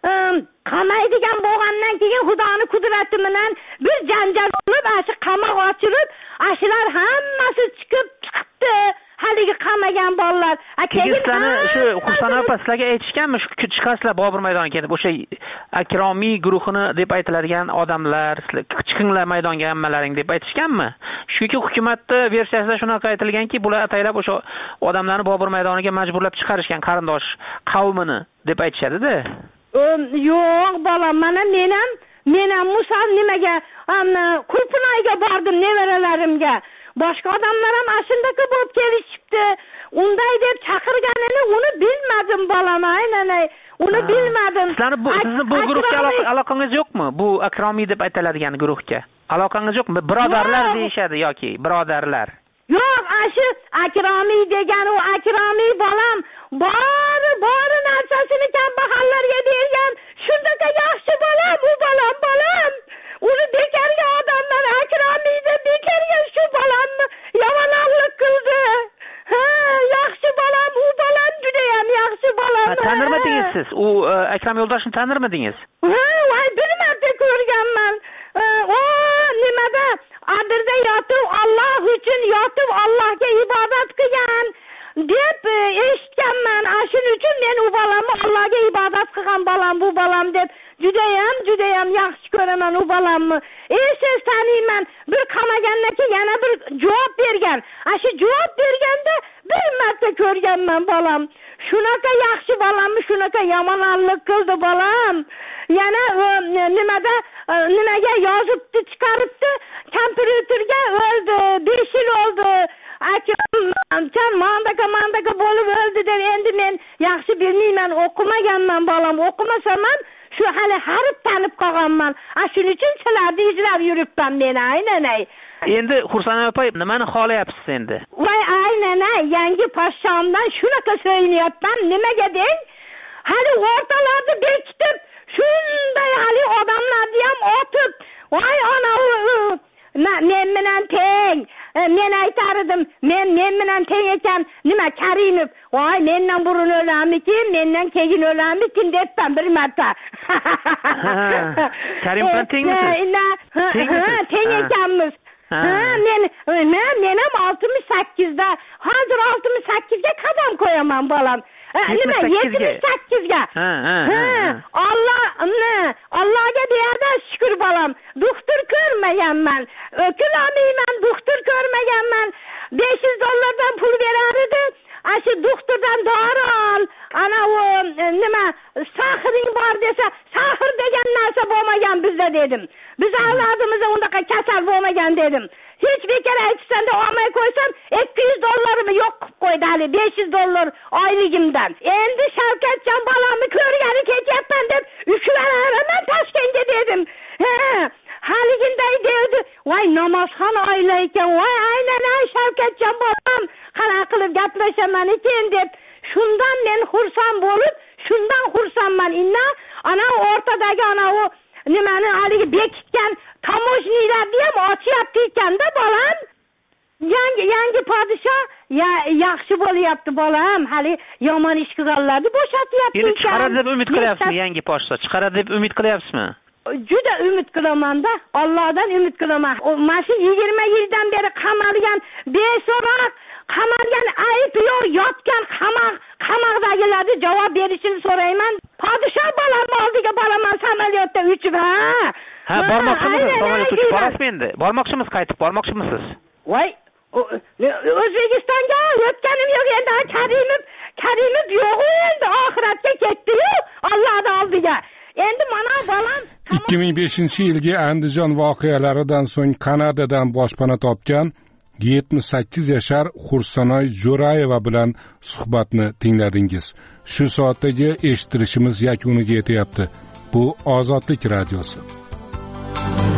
qamaydigan bo'lgandan keyin Xudoning qudrati bilan bir janjal bo'lib, ashi qamoq ochilib, ashular hammasi chiqib chiqibdi. Haligi qamagan bolalar. Keyin shu Xursana opa sizlarga aytishganmi, shu chiqasizlar Bobur maydoniga kelib, o'sha akromiy guruhini deb aytiladigan odamlar, chiqinglar maydonga hammalaring deb aytishganmi? Chunki hukumatning versiyasida shunaqa aytilganki, bular ataylab o'sha odamlarni Bobur maydoniga majburlab chiqarishgan qarindosh qavmini deb aytishadi-da. Yo'q, bolam, mana men ham men ham Musal nimaga, Qulpinoyga bordim nevaralarimga. Boshqa odamlar ham ashundaqa bo'lib kelishibdi. Unday deb chaqirganini uni bilmadim bolam, aynan uni bilmadim. Sizlarning bu sizning bu guruhga aloqangiz yo'qmi? Bu akromiy deb aytiladigan guruhga aloqangiz yo'qmi? Birodarlar deyshadi yoki birodarlar? Yo'q, ashi akromiy degan u akromiy bolam, bori bori narsasini kambag'allarga bergan. Shundaqa yaxshi bolam, u bolam bolam. Uni bekarga odamlar akromiy deb bekarga shu bolamni yomonlik qildi. Ha, yaxshi bolam, u bolam juda ham yaxshi bolam. Tanirmidingiz siz? U Akram Yo'ldoshni tanirmidingiz? Ha, voy bir marta ko'rganman. O nimada adirda yotib, Alloh uchun yotib, Allohga ibodat qilgan deb eshitganman. Shuning uchun men u bolamni Allohga ibodat qilgan bolam, bu bolam deb judayam judayam yaxshi ko'raman u bolamni. Esiz taniyman. Bir qamagandan keyin yana bir javob bergan. Shu javob berganda bir marta ko'rganman bolam. Shunaqa yaxshi bolamni shunaqa yomonlik qildi bolam. Yana nimada nimaga yozibdi, chiqaribdi, kompyuterga o'ldi, besh yil oldi. Akam mandaka mandaka bo'lib o'ldi deb endi men yaxshi bilmayman, o'qimaganman bolam. O'qimasam ham shu hali harf tanib qolganman. Shuning uchun sizlarni izlab yuribman men, aynan. Endi Xursana opa, nimani xohlayapsiz endi? Voy aynan, yangi poshshamdan shunaqa so'yinayapman. Nimaga deng? Hali o'rtalarni bekitib, shunday hali odamlarni ham otib, voy ana men bilan teng. Men aytardim, men men bilan teng ekan, nima Karimov, voy mendan burun o'lamiki, mendan keyin o'lamiki debman bir marta. Karim bilan tengmisiz? Teng ekanmiz. Ha, men men ham oltmish sakkizda, hozir oltmish sakkizga qadam qo'yaman bolam. Nima yetmish sakkizga? Ha, ha. Alloh, Allohga deyada shukr bolam. Doktor ko'rmaganman. O'kilamayman, doktor ko'rmaganman. besh yuz dollardan pul berar edi. Shu doktordan dori ol. Ana u nima sahring bor desa, sahr degan narsa bo'lmagan bizda dedim. Biz avlodimizda undaqa kasal bo'lmagan dedim. Hech bekor aytsam-da olmay qo'ysam ikki yuz dollarni yo'q qilib qo'ydi hali besh yuz dollar oyligimdan. Endi Shavkatjon bolamni ko'rgani ketyapman deb uklaraman Toshkentga dedim. Ha, haliginday dedi. Voy namozxon oila ekan. Voy aynan Shavkatjon bolam qanaqa qilib gaplashaman ekan deb. Shundan men xursand bo'lib, shundan xursandman. Inna ana o'rtadagi ana u nimani haligi bekitgan tomojnilarni ham ochyapti ekanda bolam. Yangi yangi podshoh ya yaxshi bo'lyapti bolam. Hali yomon ish qilganlarni bo'shatyapti ekan. Endi chiqaradi deb umid qilyapsizmi yangi podshoh? Chiqaradi deb umid qilyapsizmi? Juda umid qilaman-da. Allohdan umid qilaman. Mana shu yigirma yildan beri qamalgan, beso'roq qamalgan, ayb yo'q yotgan qamoq, qamoqdagilarga javob berishini so'rayman. Podshoh bolam oldiga boraman samolyotda uchib, ha. Ha, bormoqchimisiz? Samolyotga uchib borasizmi endi? Bormoqchimisiz, qaytib bormoqchimisiz? Voy, O'zbekistonga o'tganim yo'q endi. Karimov, Karimov yo'q endi, oxiratga ketdi-yu, Allohning oldiga. Endi mana bolam ikki ming beshinchi yilgi Andijon voqealaridan so'ng Kanadadan boshpana topgan yetmish sakkiz yashar Xursanoy Jo'rayeva bilan suhbatni tingladingiz. Shu soatdagi eshittirishimiz yakuniga yetyapti. Bu Ozodlik radiosi.